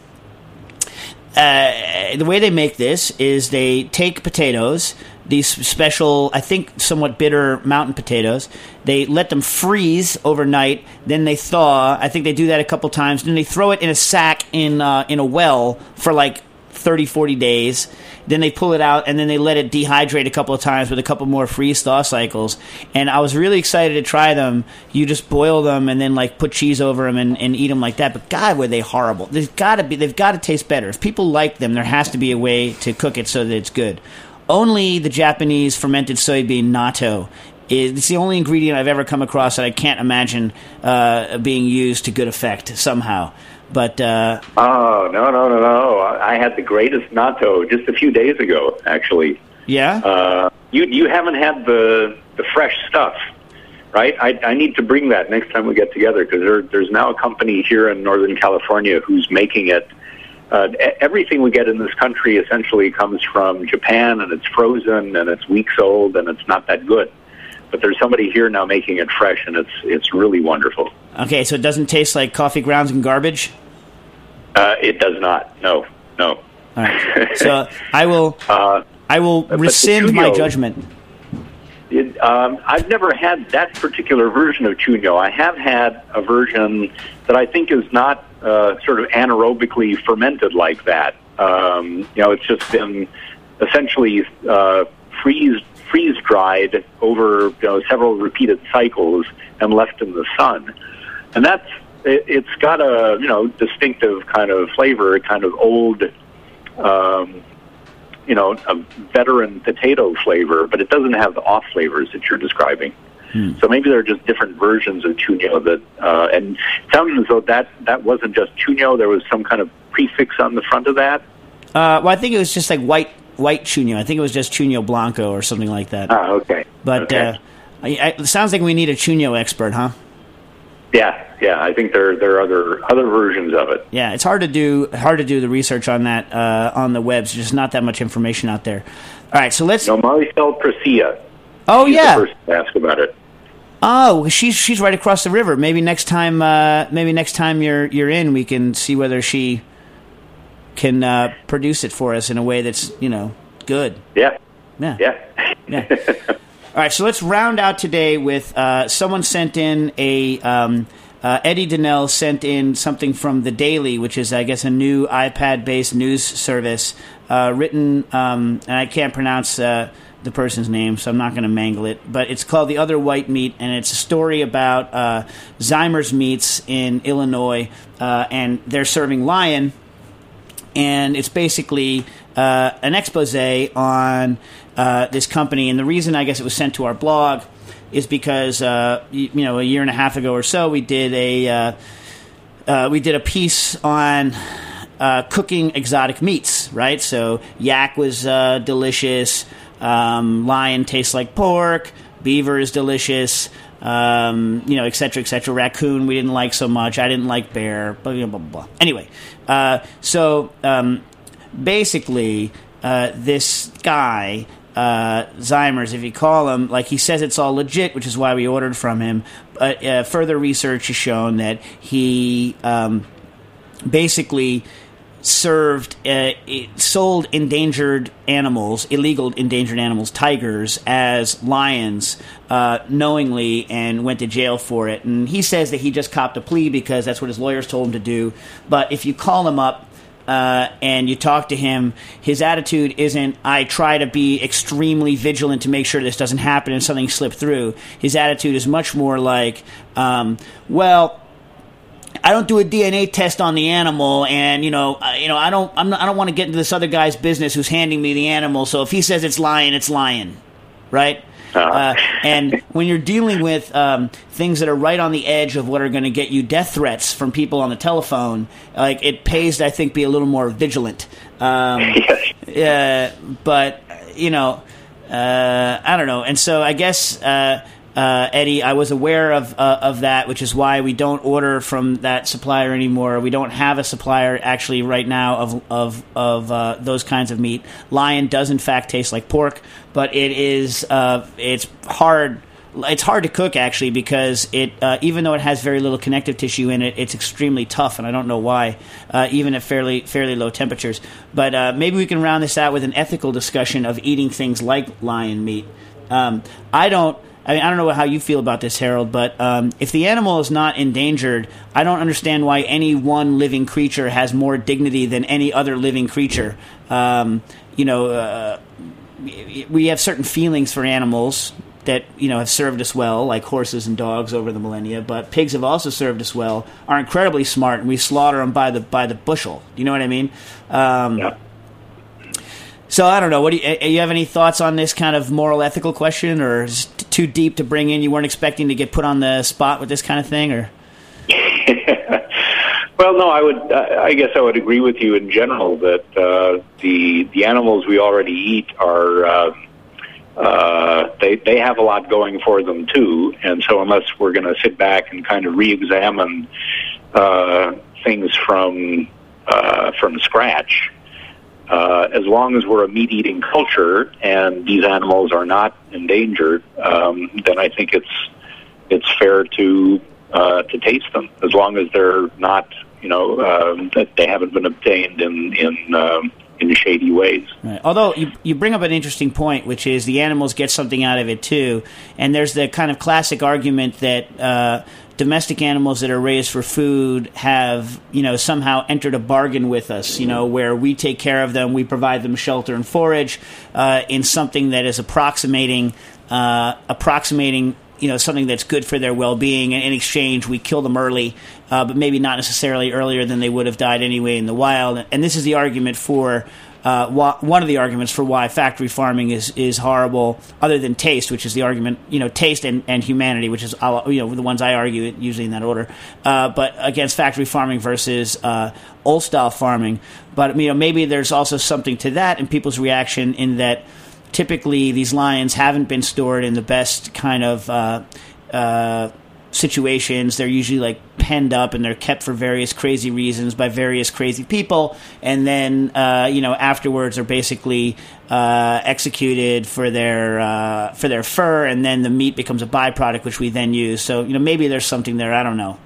Uh, the way they make this is they take potatoes, these special, I think, somewhat bitter mountain potatoes. They let them freeze overnight. Then they thaw. I think they do that a couple times. Then they throw it in a sack in uh, in a well for like thirty, forty days. Then they pull it out, and then they let it dehydrate a couple of times with a couple more freeze-thaw cycles. And I was really excited to try them. You just boil them and then like put cheese over them and, and eat them like that. But God, were they horrible! They've got to be. They've got to taste better. If people like them, there has to be a way to cook it so that it's good. Only the Japanese fermented soybean natto. It's the only ingredient I've ever come across that I can't imagine uh, being used to good effect somehow. But uh, oh no no no no! I had the greatest natto just a few days ago, actually. Yeah. Uh, you you haven't had the the fresh stuff, right? I I need to bring that next time we get together, because there there's now a company here in Northern California who's making it. Uh, everything we get in this country essentially comes from Japan, and it's frozen, and it's weeks old, and it's not that good. But there's somebody here now making it fresh, and it's it's really wonderful. Okay, so it doesn't taste like coffee grounds and garbage? Uh, it does not. No, no. All right. So I will uh, I will rescind my judgment. It, um, I've never had that particular version of Chuño. I have had a version that I think is not uh, sort of anaerobically fermented like that. Um, you know, it's just been essentially uh, freeze freeze dried over you know, several repeated cycles and left in the sun, and that's it, it's got a you know distinctive kind of flavor, kind of old. Um, you know, a veteran potato flavor, but it doesn't have the off flavors that you're describing. Hmm. So maybe there are just different versions of Chuño that, uh, and it sounds as though that, that wasn't just Chuño, there was some kind of prefix on the front of that. Uh, well, I think it was just like white white Chuño. I think it was just Chuño Blanco or something like that. Ah, okay. But okay. Uh, I, I, it sounds like we need a Chuño expert, huh? Yeah, yeah. I think there there are other other versions of it. Yeah, it's hard to do hard to do the research on that uh, on the web. There's just not that much information out there. All right, so let's. No, Maricel Presilla. Oh she's yeah. the person to ask about it. Oh, she's she's right across the river. Maybe next time, uh, maybe next time you're you're in, we can see whether she can uh, produce it for us in a way that's you know good. Yeah. Yeah. Yeah. Yeah. All right, so let's round out today with uh, someone sent in a um, uh, Eddie Donnell sent in something from The Daily, which is, I guess, a new iPad-based news service uh, written, um, and I can't pronounce uh, the person's name, so I'm not going to mangle it, but it's called The Other White Meat, and it's a story about uh, Zymer's Meats in Illinois, uh, and they're serving lion, and it's basically uh, an expose on uh, this company. And the reason I guess it was sent to our blog is because uh, you, you know a year and a half ago or so we did a uh, uh, we did a piece on uh, cooking exotic meats, right? So yak was uh, delicious, um, lion tastes like pork, beaver is delicious. Um, you know, et cetera, et cetera. Raccoon we didn't like so much. I didn't like bear. Blah blah blah. blah. Anyway, uh, so um, basically, uh, this guy uh, Zymer's, if you call him, like he says, it's all legit, which is why we ordered from him. But uh, further research has shown that he um, basically served, uh, sold endangered animals, illegal endangered animals, tigers, as lions, uh, knowingly, and went to jail for it. And he says that he just copped a plea because that's what his lawyers told him to do. But if you call him up, uh, and you talk to him, his attitude isn't, I try to be extremely vigilant to make sure this doesn't happen and something slip through. His attitude is much more like, um, well, I don't do a D N A test on the animal, and you know, uh, you know, I don't, I'm not, I don't want to get into this other guy's business who's handing me the animal. So if he says it's lion, it's lion, right? Uh, and when you're dealing with um, things that are right on the edge of what are going to get you death threats from people on the telephone, like it pays to, I think, be a little more vigilant. Um, uh, but you know, uh, I don't know, and so I guess. Uh, Uh, Eddie, I was aware of uh, of that, which is why we don't order from that supplier anymore. We don't have a supplier actually right now of of of uh, those kinds of meat. Lion does in fact taste like pork, but it is uh, it's hard. It's hard to cook actually because it uh, even though it has very little connective tissue in it, it's extremely tough, and I don't know why, uh, even at fairly fairly low temperatures. But uh, maybe we can round this out with an ethical discussion of eating things like lion meat. Um, I don't. I mean, I don't know how you feel about this, Harold, but um, if the animal is not endangered, I don't understand why any one living creature has more dignity than any other living creature. Um, you know, uh, we have certain feelings for animals that, you know, have served us well, like horses and dogs over the millennia, but pigs have also served us well, are incredibly smart, and we slaughter them by the by the bushel. You know what I mean? Um, yeah. So I don't know. What do you, you have any thoughts on this kind of moral, ethical question, or is it too deep to bring in? You weren't expecting to get put on the spot with this kind of thing, or? Well, no. I would. I guess I would agree with you in general that uh, the the animals we already eat are uh, uh, they they have a lot going for them too, and so unless we're going to sit back and kind of re-examine uh, things from uh, from scratch. Uh, as long as we're a meat-eating culture and these animals are not endangered, um, then I think it's it's fair to uh, to taste them, as long as they're not, you know, uh, that they haven't been obtained in in um, in shady ways. Right. Although you you bring up an interesting point, which is the animals get something out of it too, and there's the kind of classic argument that. Uh, Domestic animals that are raised for food have, you know, somehow entered a bargain with us, you know, where we take care of them, we provide them shelter and forage uh, in something that is approximating, uh, approximating, you know, something that's good for their well-being. And in exchange, we kill them early, uh, but maybe not necessarily earlier than they would have died anyway in the wild. And this is the argument for. Uh, wh- one of the arguments for why factory farming is, is horrible, other than taste, which is the argument, you know, taste and, and humanity, which is, you know, the ones I argue usually in that order, uh, but against factory farming versus uh, old-style farming. But, you know, maybe there's also something to that in people's reaction in that typically these lions haven't been stored in the best kind of uh, uh, situations. They're usually like penned up and they're kept for various crazy reasons by various crazy people, and then uh, you know afterwards are basically uh, executed for their uh, for their fur, and then the meat becomes a byproduct which we then use. So you know maybe there's something there. I don't know.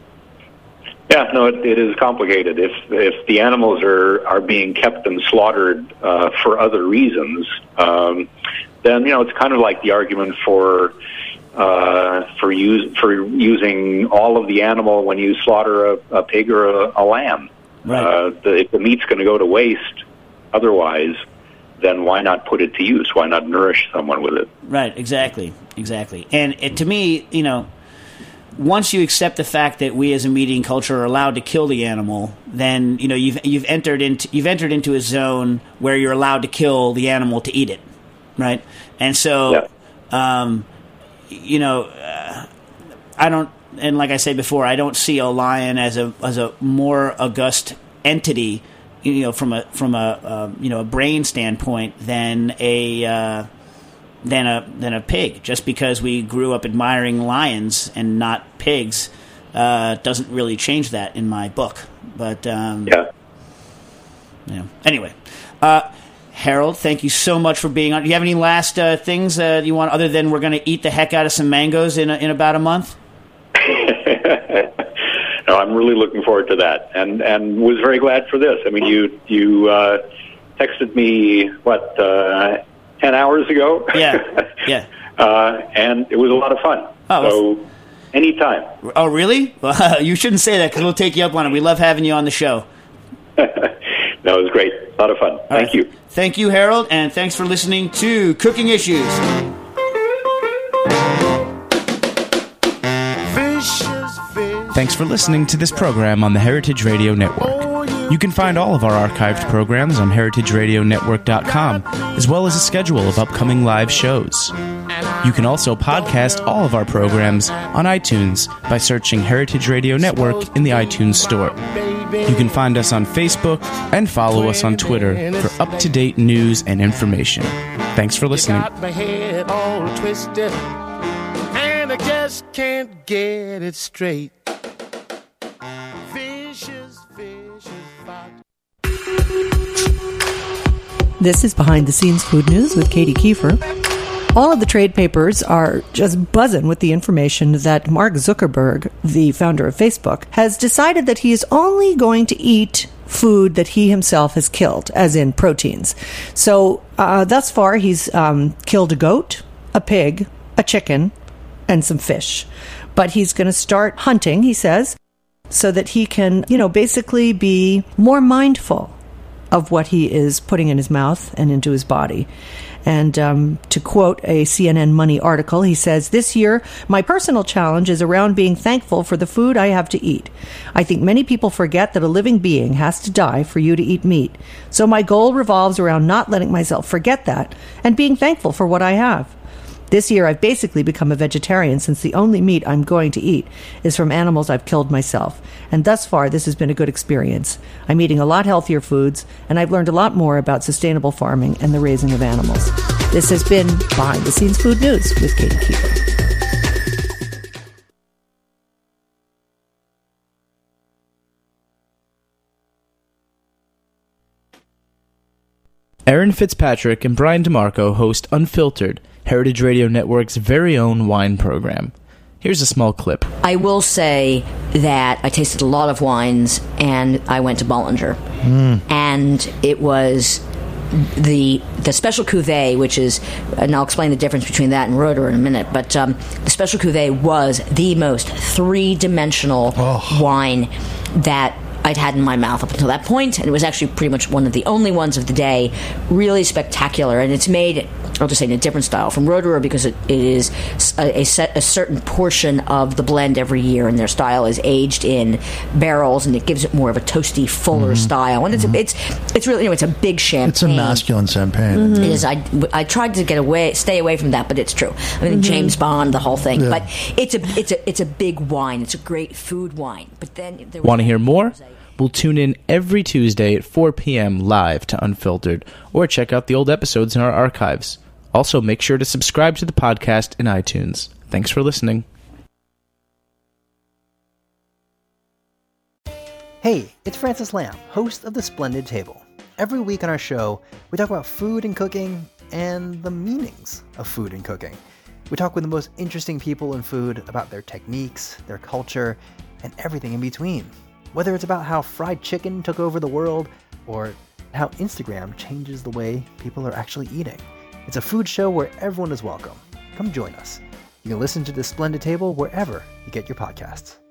Yeah, no, it, it is complicated. If if the animals are, are being kept and slaughtered uh, for other reasons, um, then you know it's kind of like the argument for. Uh, for use for using all of the animal when you slaughter a, a pig or a, a lamb. Right. Uh, the, if the meat's going to go to waste otherwise, then why not put it to use? Why not nourish someone with it? Right, exactly, exactly. And it, to me, you know, once you accept the fact that we as a meat eating culture are allowed to kill the animal, then you know you've you've entered into you've entered into a zone where you're allowed to kill the animal to eat it, right? And so. Yeah. Um, You know, uh, I don't, and like I said before, I don't see a lion as a as a more august entity, you know, from a from a uh, you know a brain standpoint than a uh, than a than a pig. Just because we grew up admiring lions and not pigs uh, doesn't really change that in my book. But um, yeah, you know, anyway. Uh, Harold, thank you so much for being on. Do you have any last uh, things uh, you want, other than we're going to eat the heck out of some mangoes in a, in about a month? No, I'm really looking forward to that, and and was very glad for this. I mean, you you uh, texted me what uh, ten hours ago. Yeah, yeah, uh, and it was a lot of fun. Oh, so anytime. Oh, really? Well, you shouldn't say that because we'll take you up on it. We love having you on the show. was great. A lot of fun. All Thank right. you. Thank you, Harold, and thanks for listening to Cooking Issues. Thanks for listening to this program on the Heritage Radio Network. You can find all of our archived programs on heritage radio network dot com, as well as a schedule of upcoming live shows. You can also podcast all of our programs on iTunes by searching Heritage Radio Network in the iTunes Store. You can find us on Facebook and follow us on Twitter for up-to-date news and information. Thanks for listening. Got my head all twisted, and I just can't get it straight. Vicious, vicious fight. This is Behind the Scenes Food News with Katie Kiefer. All of the trade papers are just buzzing with the information that Mark Zuckerberg, the founder of Facebook, has decided that he is only going to eat food that he himself has killed, as in proteins. So uh, thus far, he's um, killed a goat, a pig, a chicken, and some fish. But he's going to start hunting, he says, so that he can, you know, basically be more mindful of what he is putting in his mouth and into his body. And um, to quote a C N N Money article, he says, "This year, my personal challenge is around being thankful for the food I have to eat. I think many people forget that a living being has to die for you to eat meat. So my goal revolves around not letting myself forget that and being thankful for what I have. This year, I've basically become a vegetarian since the only meat I'm going to eat is from animals I've killed myself. And thus far, this has been a good experience. I'm eating a lot healthier foods, and I've learned a lot more about sustainable farming and the raising of animals." This has been Behind the Scenes Food News with Katie Kiefer. Aaron Fitzpatrick and Brian DeMarco host Unfiltered, Heritage Radio Network's very own wine program. Here's a small clip. I will say that I tasted a lot of wines, and I went to Bollinger. Mm. And it was the the special cuvée, which is, and I'll explain the difference between that and Roederer in a minute, but um, the special cuvée was the most three-dimensional oh. wine that I'd had in my mouth up until that point, and it was actually pretty much one of the only ones of the day. Really spectacular, and it's made, I'll just say, in a different style from Roederer because it, it is a, a, set, a certain portion of the blend every year, and their style is aged in barrels, and it gives it more of a toasty, fuller mm-hmm. style. And it's mm-hmm. a, it's it's really, you know, it's a big champagne. It's a masculine champagne. Mm-hmm. It is. I, I tried to get away, stay away from that, but it's true. I mean, mm-hmm. James Bond, the whole thing. Yeah. But it's a it's a it's a big wine. It's a great food wine. But then, want to hear more? We'll tune in every Tuesday at four p.m. live to Unfiltered, or check out the old episodes in our archives. Also, make sure to subscribe to the podcast in iTunes. Thanks for listening. Hey, it's Francis Lamb, host of The Splendid Table. Every week on our show, we talk about food and cooking and the meanings of food and cooking. We talk with the most interesting people in food about their techniques, their culture, and everything in between. Whether it's about how fried chicken took over the world or how Instagram changes the way people are actually eating. It's a food show where everyone is welcome. Come join us. You can listen to The Splendid Table wherever you get your podcasts.